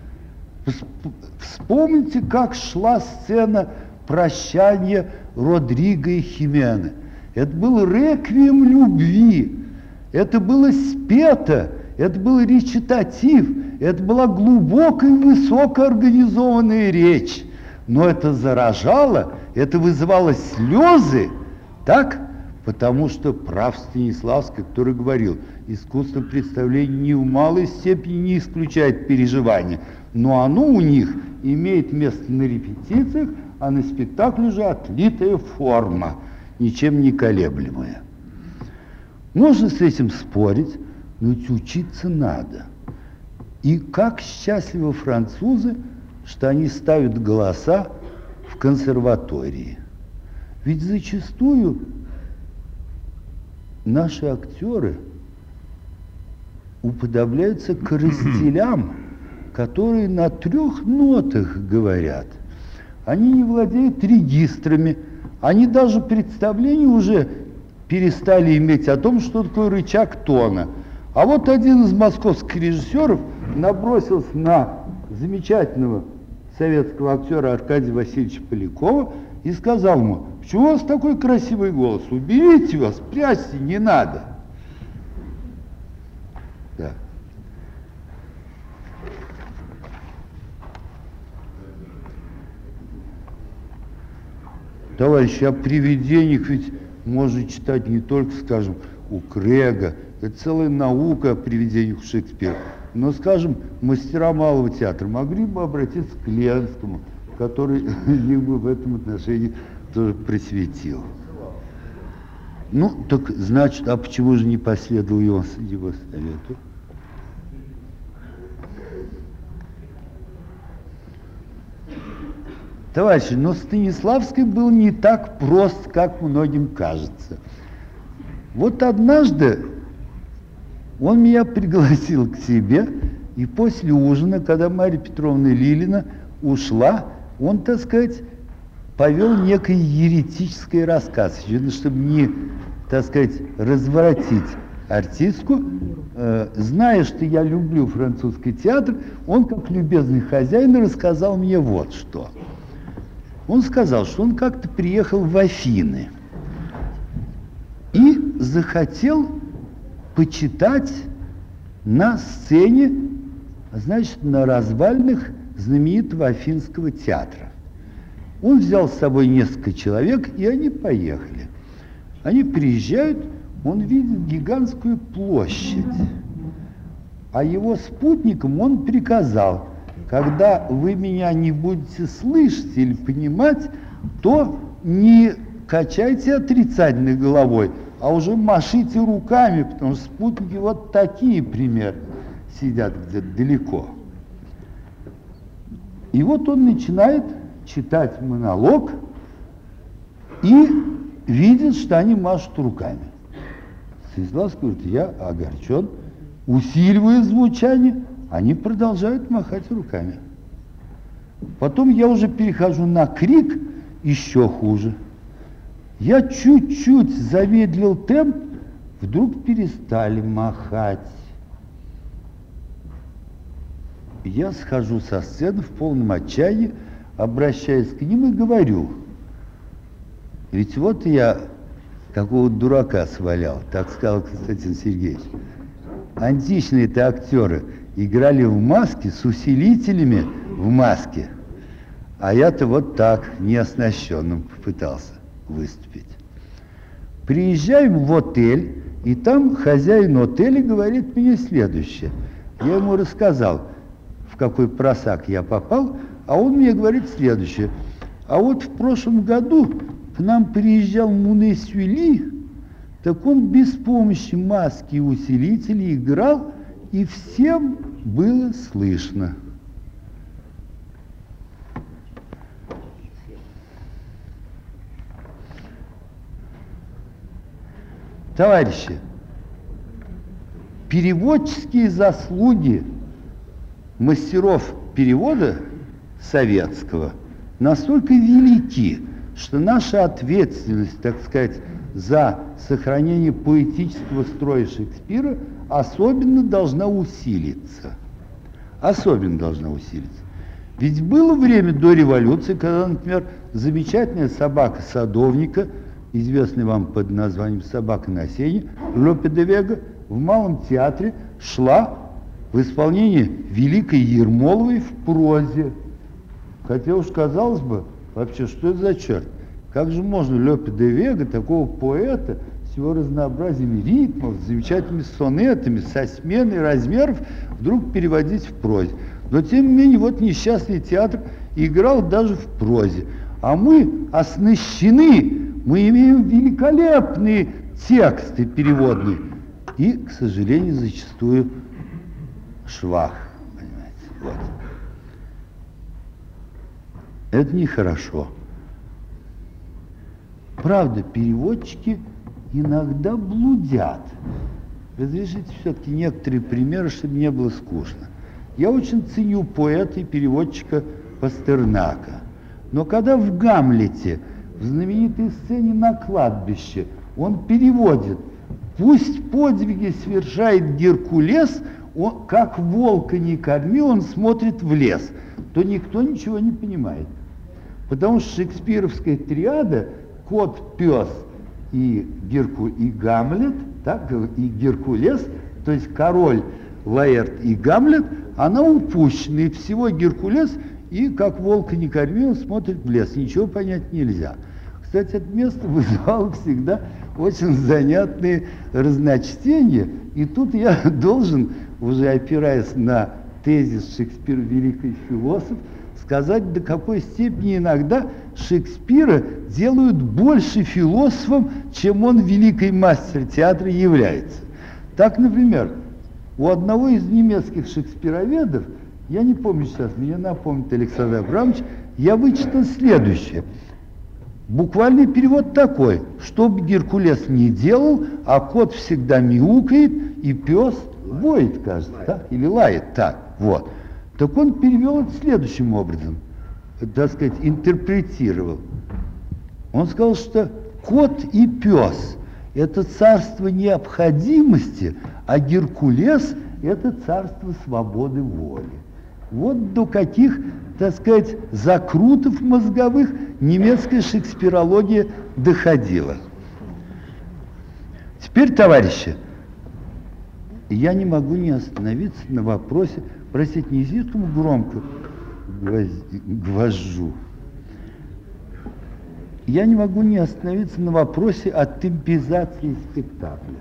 Вспомните, как шла сцена прощания Родриго и Химены. Это был реквием любви, это было спето, это был речитатив, это была глубокая, высокоорганизованная речь. Но это заражало, это вызывало слезы, так? Потому что прав Станиславский, который говорил: искусство представления ни в малой степени не исключает переживания, но оно у них имеет место на репетициях, а на спектакле же отлитая форма, ничем не колеблемая. Можно с этим спорить, но ведь учиться надо. И как счастливы французы, что они ставят голоса в консерватории. Ведь зачастую наши актеры уподобляются коростелям, которые на трех нотах говорят. Они не владеют регистрами, они даже представление уже перестали иметь о том, что такое рычаг тона. А вот один из московских режиссеров набросился на замечательного советского актера Аркадия Васильевича Полякова и сказал ему: почему у вас такой красивый голос? Уберите его, спрячьте, не надо. Да. Товарищи, о привидениях ведь можно читать не только, скажем, у Крега. Это целая наука о привидениях у Шекспира. Но, скажем, мастера малого театра могли бы обратиться к Ленскому, который их бы в этом отношении тоже просветил. Ну, так значит, а почему же не последовал его, его совету? Товарищи, но Станиславский был не так прост, как многим кажется. Вот однажды он меня пригласил к себе, и после ужина, когда Марья Петровна Лилина ушла, он, так сказать, повел некий еретический рассказ, чтобы не, так сказать, разворотить артистку. Э, зная, что я люблю французский театр, он, как любезный хозяин, рассказал мне вот что. Он сказал, что он как-то приехал в Афины и захотел почитать на сцене, значит, на развалинах знаменитого Афинского театра. Он взял с собой несколько человек, и они поехали. Они приезжают, он видит гигантскую площадь, а его спутникам он приказал: когда вы меня не будете слышать или понимать, то не качайте отрицательной головой, а уже машите руками, потому что спутники вот такие примерно сидят где-то далеко. И вот он начинает читать монолог и видит, что они машут руками. Станиславский говорит: я огорчен, усиливая звучание, они продолжают махать руками. Потом я уже перехожу на крик, еще хуже. Я чуть-чуть замедлил темп, вдруг перестали махать. Я схожу со сцены в полном отчаянии, обращаюсь к ним и говорю: ведь вот я какого-то дурака свалял, так сказал Константин Сергеевич. Античные-то актеры играли в маске с усилителями в маске, а я-то вот так, неоснащенным, попытался выступить. Приезжаем в отель, и там хозяин отеля говорит мне следующее. Я ему рассказал, в какой просак я попал, а он мне говорит следующее. А вот в прошлом году к нам приезжал Муне Сюли, так он без помощи маски и усилителей играл, и всем было слышно. Товарищи, переводческие заслуги мастеров перевода советского настолько велики, что наша ответственность, так сказать, за сохранение поэтического строя Шекспира особенно должна усилиться. Особенно должна усилиться. Ведь было время до революции, когда, например, замечательная собака садовника, известная вам под названием «Собака на сене», Лопе де Вега, в Малом театре шла в исполнении великой Ермоловой в прозе. Хотя уж казалось бы, вообще, что это за черт? Как же можно Лопе де Вега, такого поэта, с его разнообразием ритмов, с замечательными сонетами, со сменой размеров, вдруг переводить в прозе? Но, тем не менее, вот несчастный театр играл даже в прозе. А мы оснащены, мы имеем великолепные тексты переводные. И, к сожалению, зачастую швах, понимаете, вот. Это нехорошо. Правда, переводчики иногда блудят. Разрешите все-таки некоторые примеры, чтобы не было скучно. Я очень ценю поэта и переводчика Пастернака. Но когда в «Гамлете», в знаменитой сцене на кладбище, он переводит Пусть подвиги совершает Геркулес, он, как волка не корми, он смотрит в лес, то никто ничего не понимает. Потому что шекспировская триада кот, пес и, Герку, и Гамлет, так, и Геркулес, то есть король, Лаэрт и Гамлет, она упущена, и всего Геркулес, и как волка не корми, он смотрит в лес, ничего понять нельзя. Кстати, это место вызывало всегда очень занятные разночтения, и тут я должен, уже опираясь на тезис Шекспира «Великий философ», сказать, до какой степени иногда Шекспира делают больше философом, чем он великий мастер театра является. Так, например, у одного из немецких шекспироведов, я не помню сейчас, мне напомнит Александр Абрамович, я вычитал следующее. Буквальный перевод такой: что бы Геркулес не делал, а кот всегда мяукает, и пес воет, кажется, так? Или лает, так, вот. Так он перевел это следующим образом, так сказать, интерпретировал. Он сказал, что кот и пес – это царство необходимости, а Геркулес – это царство свободы воли. Вот до каких, так сказать, закрутов мозговых немецкая шекспирология доходила. Теперь, товарищи, я не могу не остановиться на вопросе, простите, не слишком громко гвожжу. Я не могу не остановиться на вопросе о темпизации спектакля.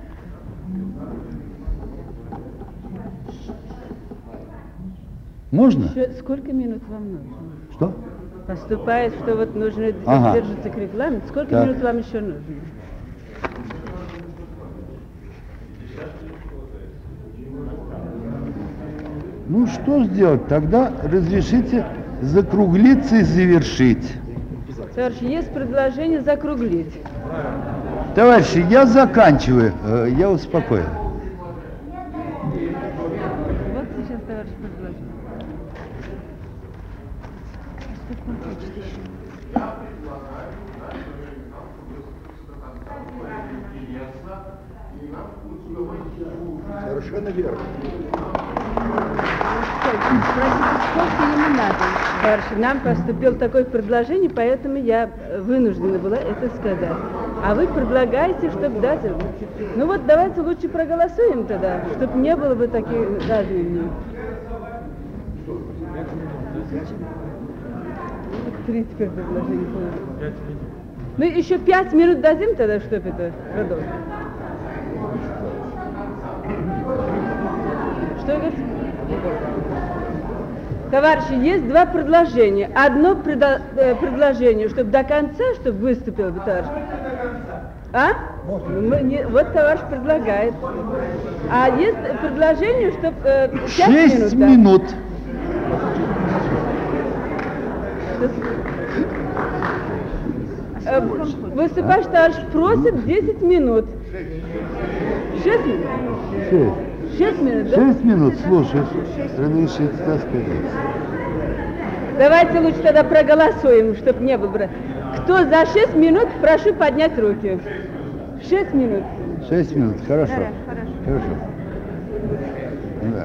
Можно? Еще сколько минут вам нужно? Что? Поступает, что вот нужно Ага. держаться к регламенту. Сколько Так. минут вам еще нужно? Ну что ж делать? Тогда разрешите закруглиться и завершить. Товарищ, есть предложение закруглить. Товарищи, я заканчиваю, э, я успокоен. Вот сейчас товарищ предложил. Сколько он хочет еще? Совершенно верно. Спросите, сколько ему надо? Товарищ, нам поступило такое предложение, поэтому я вынуждена была это сказать. А вы предлагаете, чтобы дать... Ну вот давайте лучше проголосуем тогда, чтобы не было бы таких давлений. Три теперь предложения. Ну еще пять минут дадим тогда, чтобы это продолжить. Что говорите? Товарищи, есть два предложения. Одно предо, э, предложение, чтобы до конца, чтобы выступил бы товарищ. А? Мы не, вот товарищ предлагает. А есть предложение, чтобы э, пять Шесть минут. минут. Да? Э, выступающий товарищ просит десять минут. Шесть минут? Шесть. Шесть минут, да? Шесть минут, слушай, разрешите так сказать. Давайте лучше тогда проголосуем, чтобы не было. Кто за шесть минут, прошу поднять руки. Шесть минут. Шесть минут, хорошо. Да, хорошо. Хорошо. Да.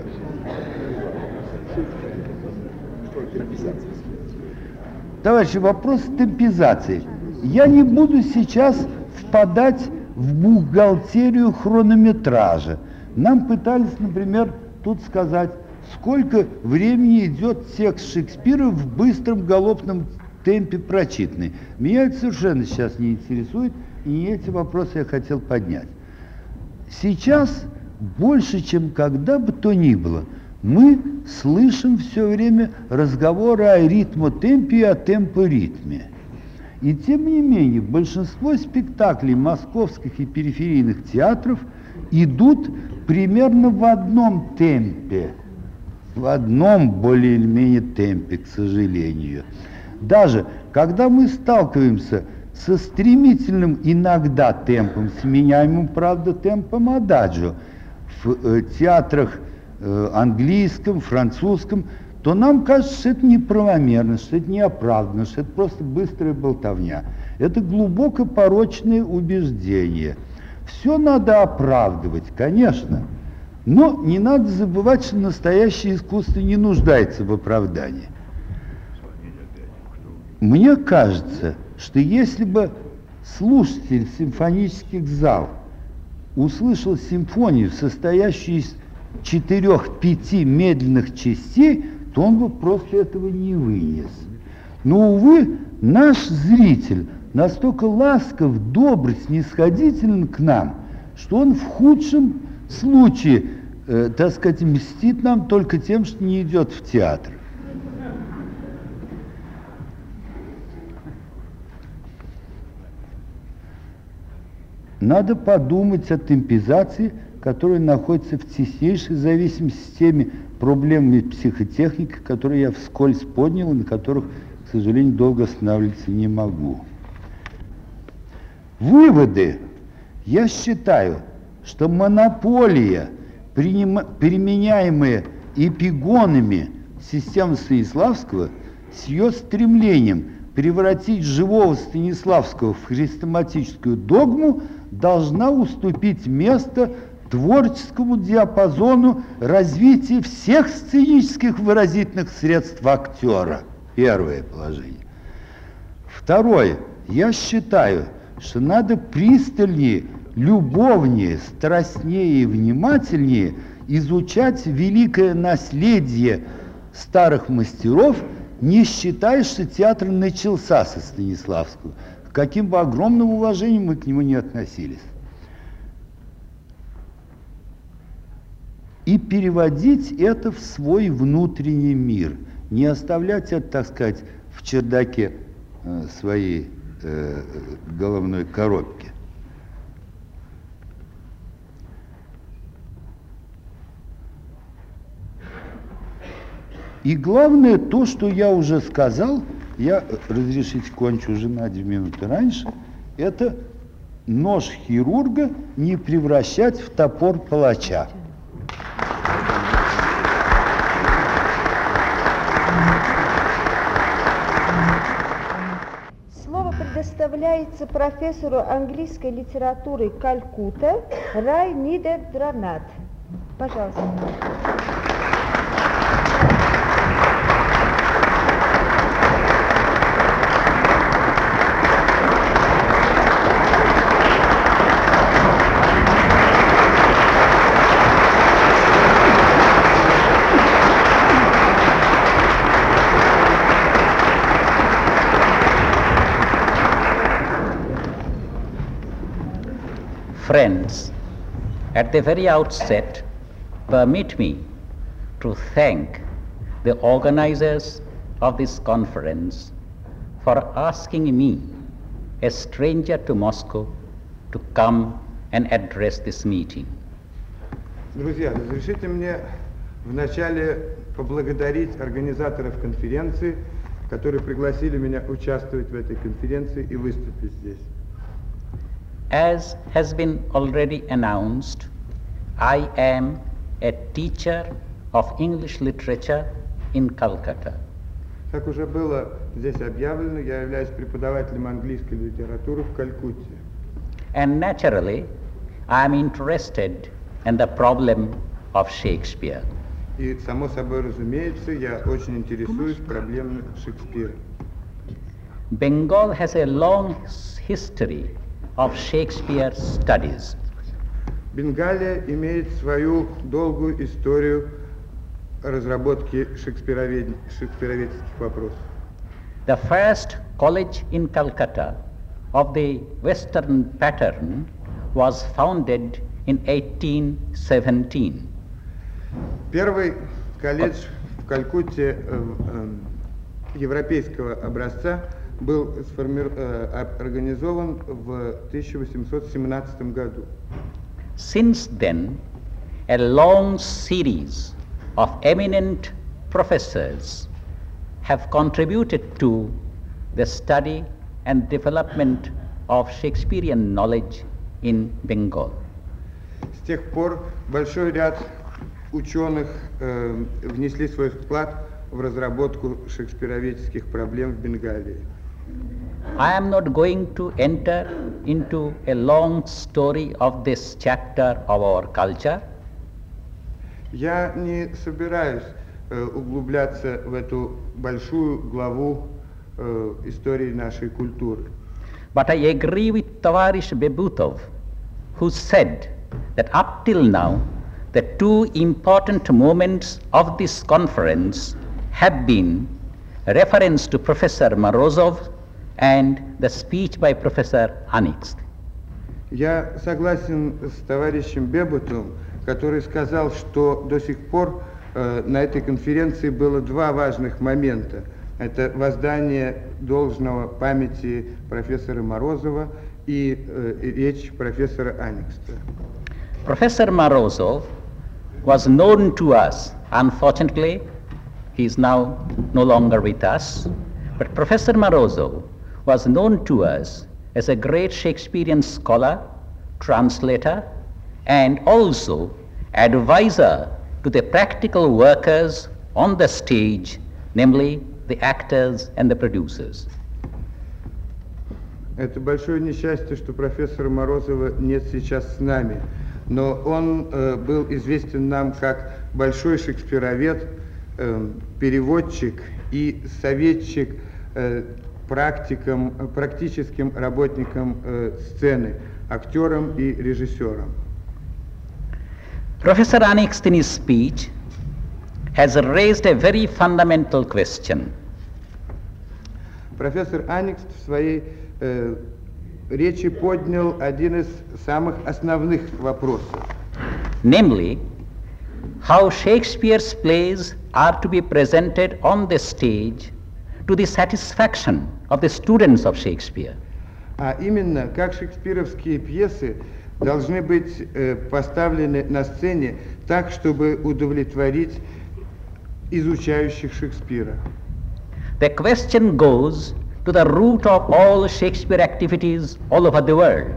Товарищи, вопрос темпизации. Я не буду сейчас впадать в бухгалтерию хронометража. Нам пытались, например, тут сказать, сколько времени идет текст Шекспира в быстром галопном темпе прочитанный. Меня это совершенно сейчас не интересует, и не эти вопросы я хотел поднять. Сейчас, больше, чем когда бы то ни было, мы слышим все время разговоры о ритмотемпе и о темпоритме. И тем не менее, большинство спектаклей московских и периферийных театров идут примерно в одном темпе, в одном более или менее темпе, к сожалению. Даже когда мы сталкиваемся со стремительным иногда темпом, сменяемым, правда, темпом ададжио в э, театрах э, английском, французском, то нам кажется, что это неправомерно, что это неоправданно, что это просто быстрая болтовня. Это глубоко порочное убеждение. Все надо оправдывать, конечно, но не надо забывать, что настоящее искусство не нуждается в оправдании. Мне кажется, что если бы слушатель симфонических залов услышал симфонию, состоящую из четырех-пяти медленных частей, то он бы просто этого не вынес. Но, увы, наш зритель настолько ласков, добр, снисходителен к нам, что он в худшем случае, э, так сказать, мстит нам только тем, что не идет в театр. Надо подумать о темпизации, которая находится в теснейшей зависимости с теми проблемами психотехники, которые я вскользь поднял, и на которых, к сожалению, долго останавливаться не могу. Выводы. Я считаю, что монополия, применяемая эпигонами системы Станиславского, с ее стремлением превратить живого Станиславского в хрестоматическую догму, должна уступить место творческому диапазону развития всех сценических выразительных средств актера. Первое положение. Второе. Я считаю, что надо пристальнее, любовнее, страстнее и внимательнее изучать великое наследие старых мастеров, не считая, что театр начался со Станиславского, к каким бы огромным уважением мы к нему не относились. И переводить это в свой внутренний мир, не оставлять это, так сказать, в чердаке э, своей э, головной коробки. И главное, то, что я уже сказал, я, разрешите, кончу уже на две минуты раньше, это нож хирурга не превращать в топор палача. Слово предоставляется профессору английской литературы Калькутта Рай Нидердранат. Пожалуйста. Friends, at the very outset, permit me to thank the organizers of this conference for asking me, a stranger to Moscow, to come and address this meeting. Друзья, разрешите мне вначале поблагодарить организаторов конференции, которые пригласили меня участвовать в этой конференции и выступить здесь. As has been already announced, I am a teacher of English literature in Calcutta. Как уже было здесь объявлено, я являюсь преподавателем английской литературы в Калькутте. And naturally, I am interested in the problem of Shakespeare. И, само собой разумеется, я очень интересуюсь проблемами Шекспира. Bengal has a long history of Shakespeare studies. Бенгалия имеет свою долгую историю разработки шекспировед... шекспироведческих вопросов. The first college in Calcutta of the Western pattern was founded in eighteen seventeen. Первый колледж в Калькутте э, э, европейского образца был сформи... э, организован в тысяча восемьсот семнадцатом году. Since then, a long series of eminent professors have contributed to the study and development of Shakespearean knowledge in Bengal. С тех пор большой ряд ученых э, внесли свой вклад в разработку шекспироведческих проблем в Бенгалии. I am not going to enter into a long story of this chapter of our culture. Я не собираюсь э, углубляться в эту большую главу э, истории нашей культуры. But I agree with Tavarish Bebutov, who said that up till now, the two important moments of this conference have been reference to Professor Morozov and the speech by Professor Anikst. Я согласен с товарищем Бебутовым, который сказал, что до сих пор э, на этой конференции было два важных момента. Это воздание должного памяти профессора Морозова и э, речь профессора Аникста. Professor Morozov was known to us. Unfortunately, he is now no longer with us. But Professor Morozov was known to us as a great Shakespearean scholar, translator, and also advisor to the practical workers on the stage, namely the actors and the producers. Это большое несчастье, что профессора Морозова нет сейчас с нами, но он э, был известен нам как большой шекспировед, э, переводчик и советчик э, практикам, практическим работникам э, сцены, актерам и режиссерам. Professor Anikst in his speech has raised a very fundamental question. Профессор Аникст в своей э, речи поднял один из самых основных вопросов. Namely, how Shakespeare's plays are to be presented on the stage to the satisfaction of the students of Shakespeare. А именно, как шекспировские пьесы должны быть э, поставлены на сцене так, чтобы удовлетворить изучающих Шекспира. The question goes to the root of all Shakespeare activities all over the world.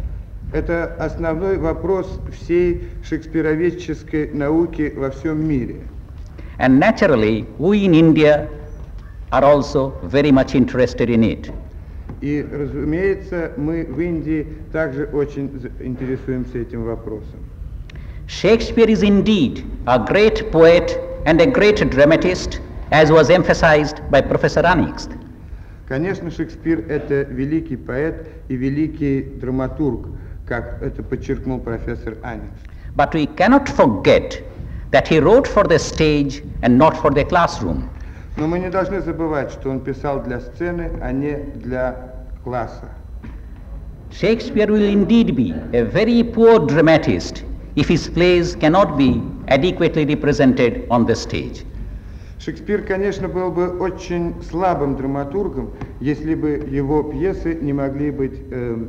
Это основной вопрос всей шекспироведческой науки во всем мире. And naturally, we in India are also very much interested in it. И, разумеется, мы в Индии также очень интересуемся этим вопросом. Shakespeare is indeed a great poet and a great dramatist, as was emphasized by Professor Anikst. Конечно, Шекспир — это великий поэт и великий драматург, как это подчеркнул профессор Аникст. But we cannot forget that he wrote for the stage and not for the classroom. Но мы не должны забывать, что он писал для сцены, а не для класса. Shakespeare will indeed be a very poor dramatist if his plays cannot be adequately represented on the stage. Шекспир, конечно, был бы очень слабым драматургом, если бы его пьесы не могли быть э,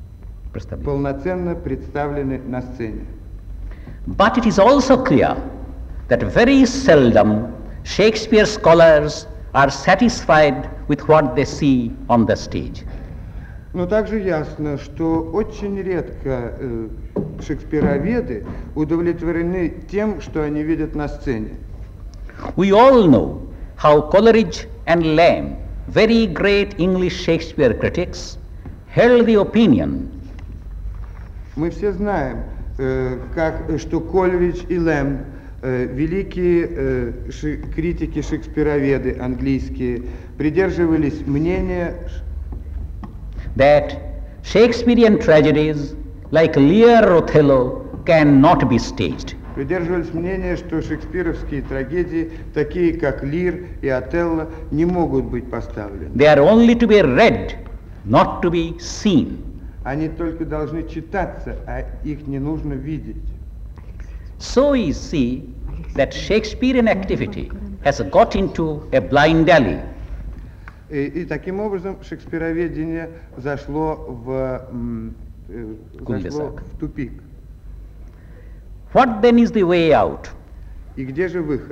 полноценно представлены на сцене. But it is also clear that very seldom Shakespeare scholars are satisfied with what they see on the stage. Но также ясно, что очень редко э, шекспироведы удовлетворены тем, что они видят на сцене. We all know how Coleridge and Lamb, very great English Shakespeare critics, held the opinion. Мы все знаем, э, как, что Колридж и Лэмб, э, великие э, ши, критики шекспироведы английские, придерживались мнения, that Shakespearean tragedies like Lear or Othello cannot be staged. придерживались мнения, что шекспировские трагедии, такие как Лир и Отелло, не могут быть поставлены. They are only to be read, not to be seen. Они только должны читаться, а их не нужно видеть. So we see that Shakespearean activity has got into a blind alley. И, и таким образом шекспироведение зашло в, м, э, зашло в тупик. What then is the way out? И где же выход?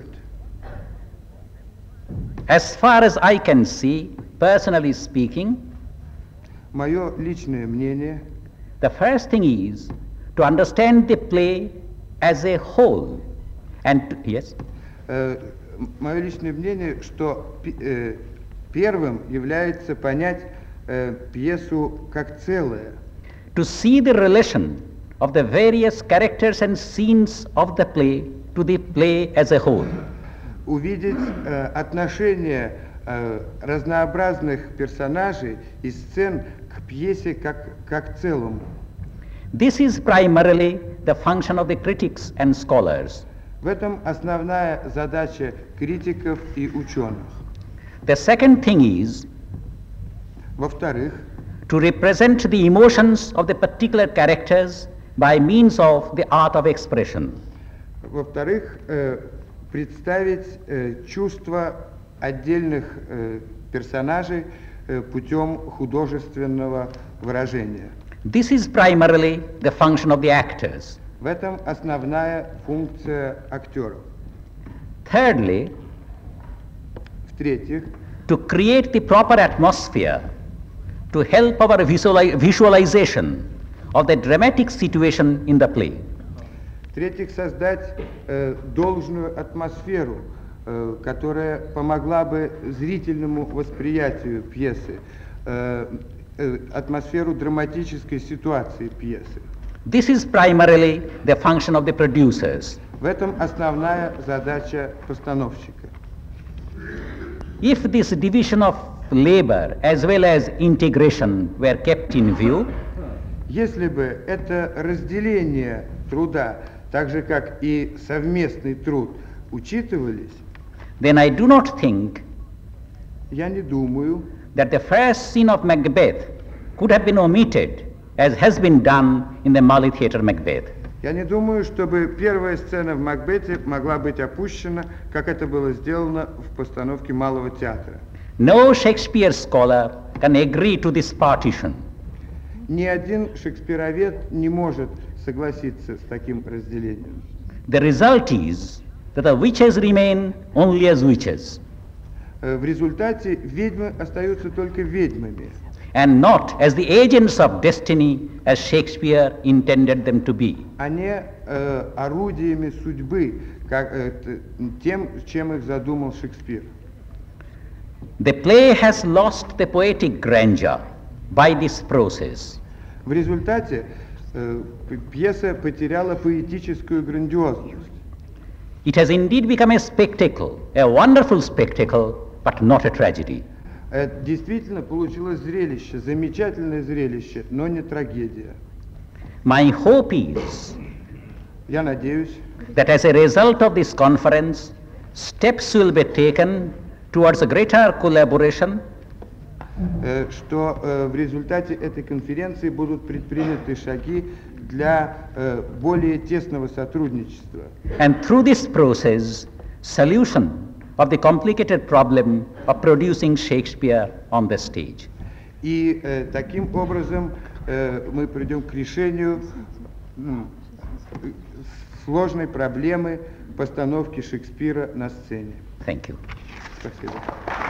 As far as I can see, personally speaking, Мое личное мнение, the first thing is to understand the play as a whole. And to, yes? э, мое личное мнение, что пи- э, Первым является понять э, пьесу как целое. To see the relation of the various characters and scenes of the play to the play as a whole. Увидеть э, отношение э, разнообразных персонажей и сцен к пьесе как, как целому. This is primarily the function of the critics and scholars. В этом основная задача критиков и ученых. The second thing is Во-вторых, to represent the emotions of the particular characters by means of the art of expression. во-вторых, э, представить э, чувства отдельных э, персонажей э, путем художественного выражения. This is primarily the function of the actors. В этом основная функция актеров. Thirdly, В-третьих, to create the proper atmosphere to help our visuali- visualization of the dramatic situation in the play. В-третьих, создать э, должную атмосферу, э, которая помогла бы зрительному восприятию пьесы, э, э, атмосферу драматической ситуации пьесы. This is primarily the function of the producers. В этом основная задача постановщика. If this division of labor as well as integration were kept in view, Если бы это разделение труда, так же как и совместный труд, учитывались, then I do not think я не думаю, that the first scene of Macbeth could have been omitted as has been done in the Mali Theatre Macbeth. я не думаю, чтобы первая сцена в Макбете могла быть опущена, как это было сделано в постановке Малого театра. No Shakespeare scholar can agree to this partition. Ни один шекспировед не может согласиться с таким разделением. The result is that the witches remain only as witches Э, В результате ведьмы остаются только ведьмами, and not as the agents of destiny as Shakespeare intended them to be. а не э, орудиями судьбы, как, э, т- тем, чем их задумал Шекспир. The play has lost the poetic grandeur by this process. В результате э, п- пьеса потеряла поэтическую грандиозность. It has indeed become a spectacle, a wonderful spectacle, but not a tragedy. Это действительно получилось зрелище, замечательное зрелище, но не трагедия. My hope is Я надеюсь, that as a result of this conference, steps will be taken towards a greater collaboration э, что э, в результате этой конференции будут предприняты шаги для э, более тесного сотрудничества. and through this process, solution of the complicated problem of producing Shakespeare on the stage. И э, таким образом э, мы придем к решению м, э, сложной проблемы постановки Шекспира на сцене. Thank you. Спасибо.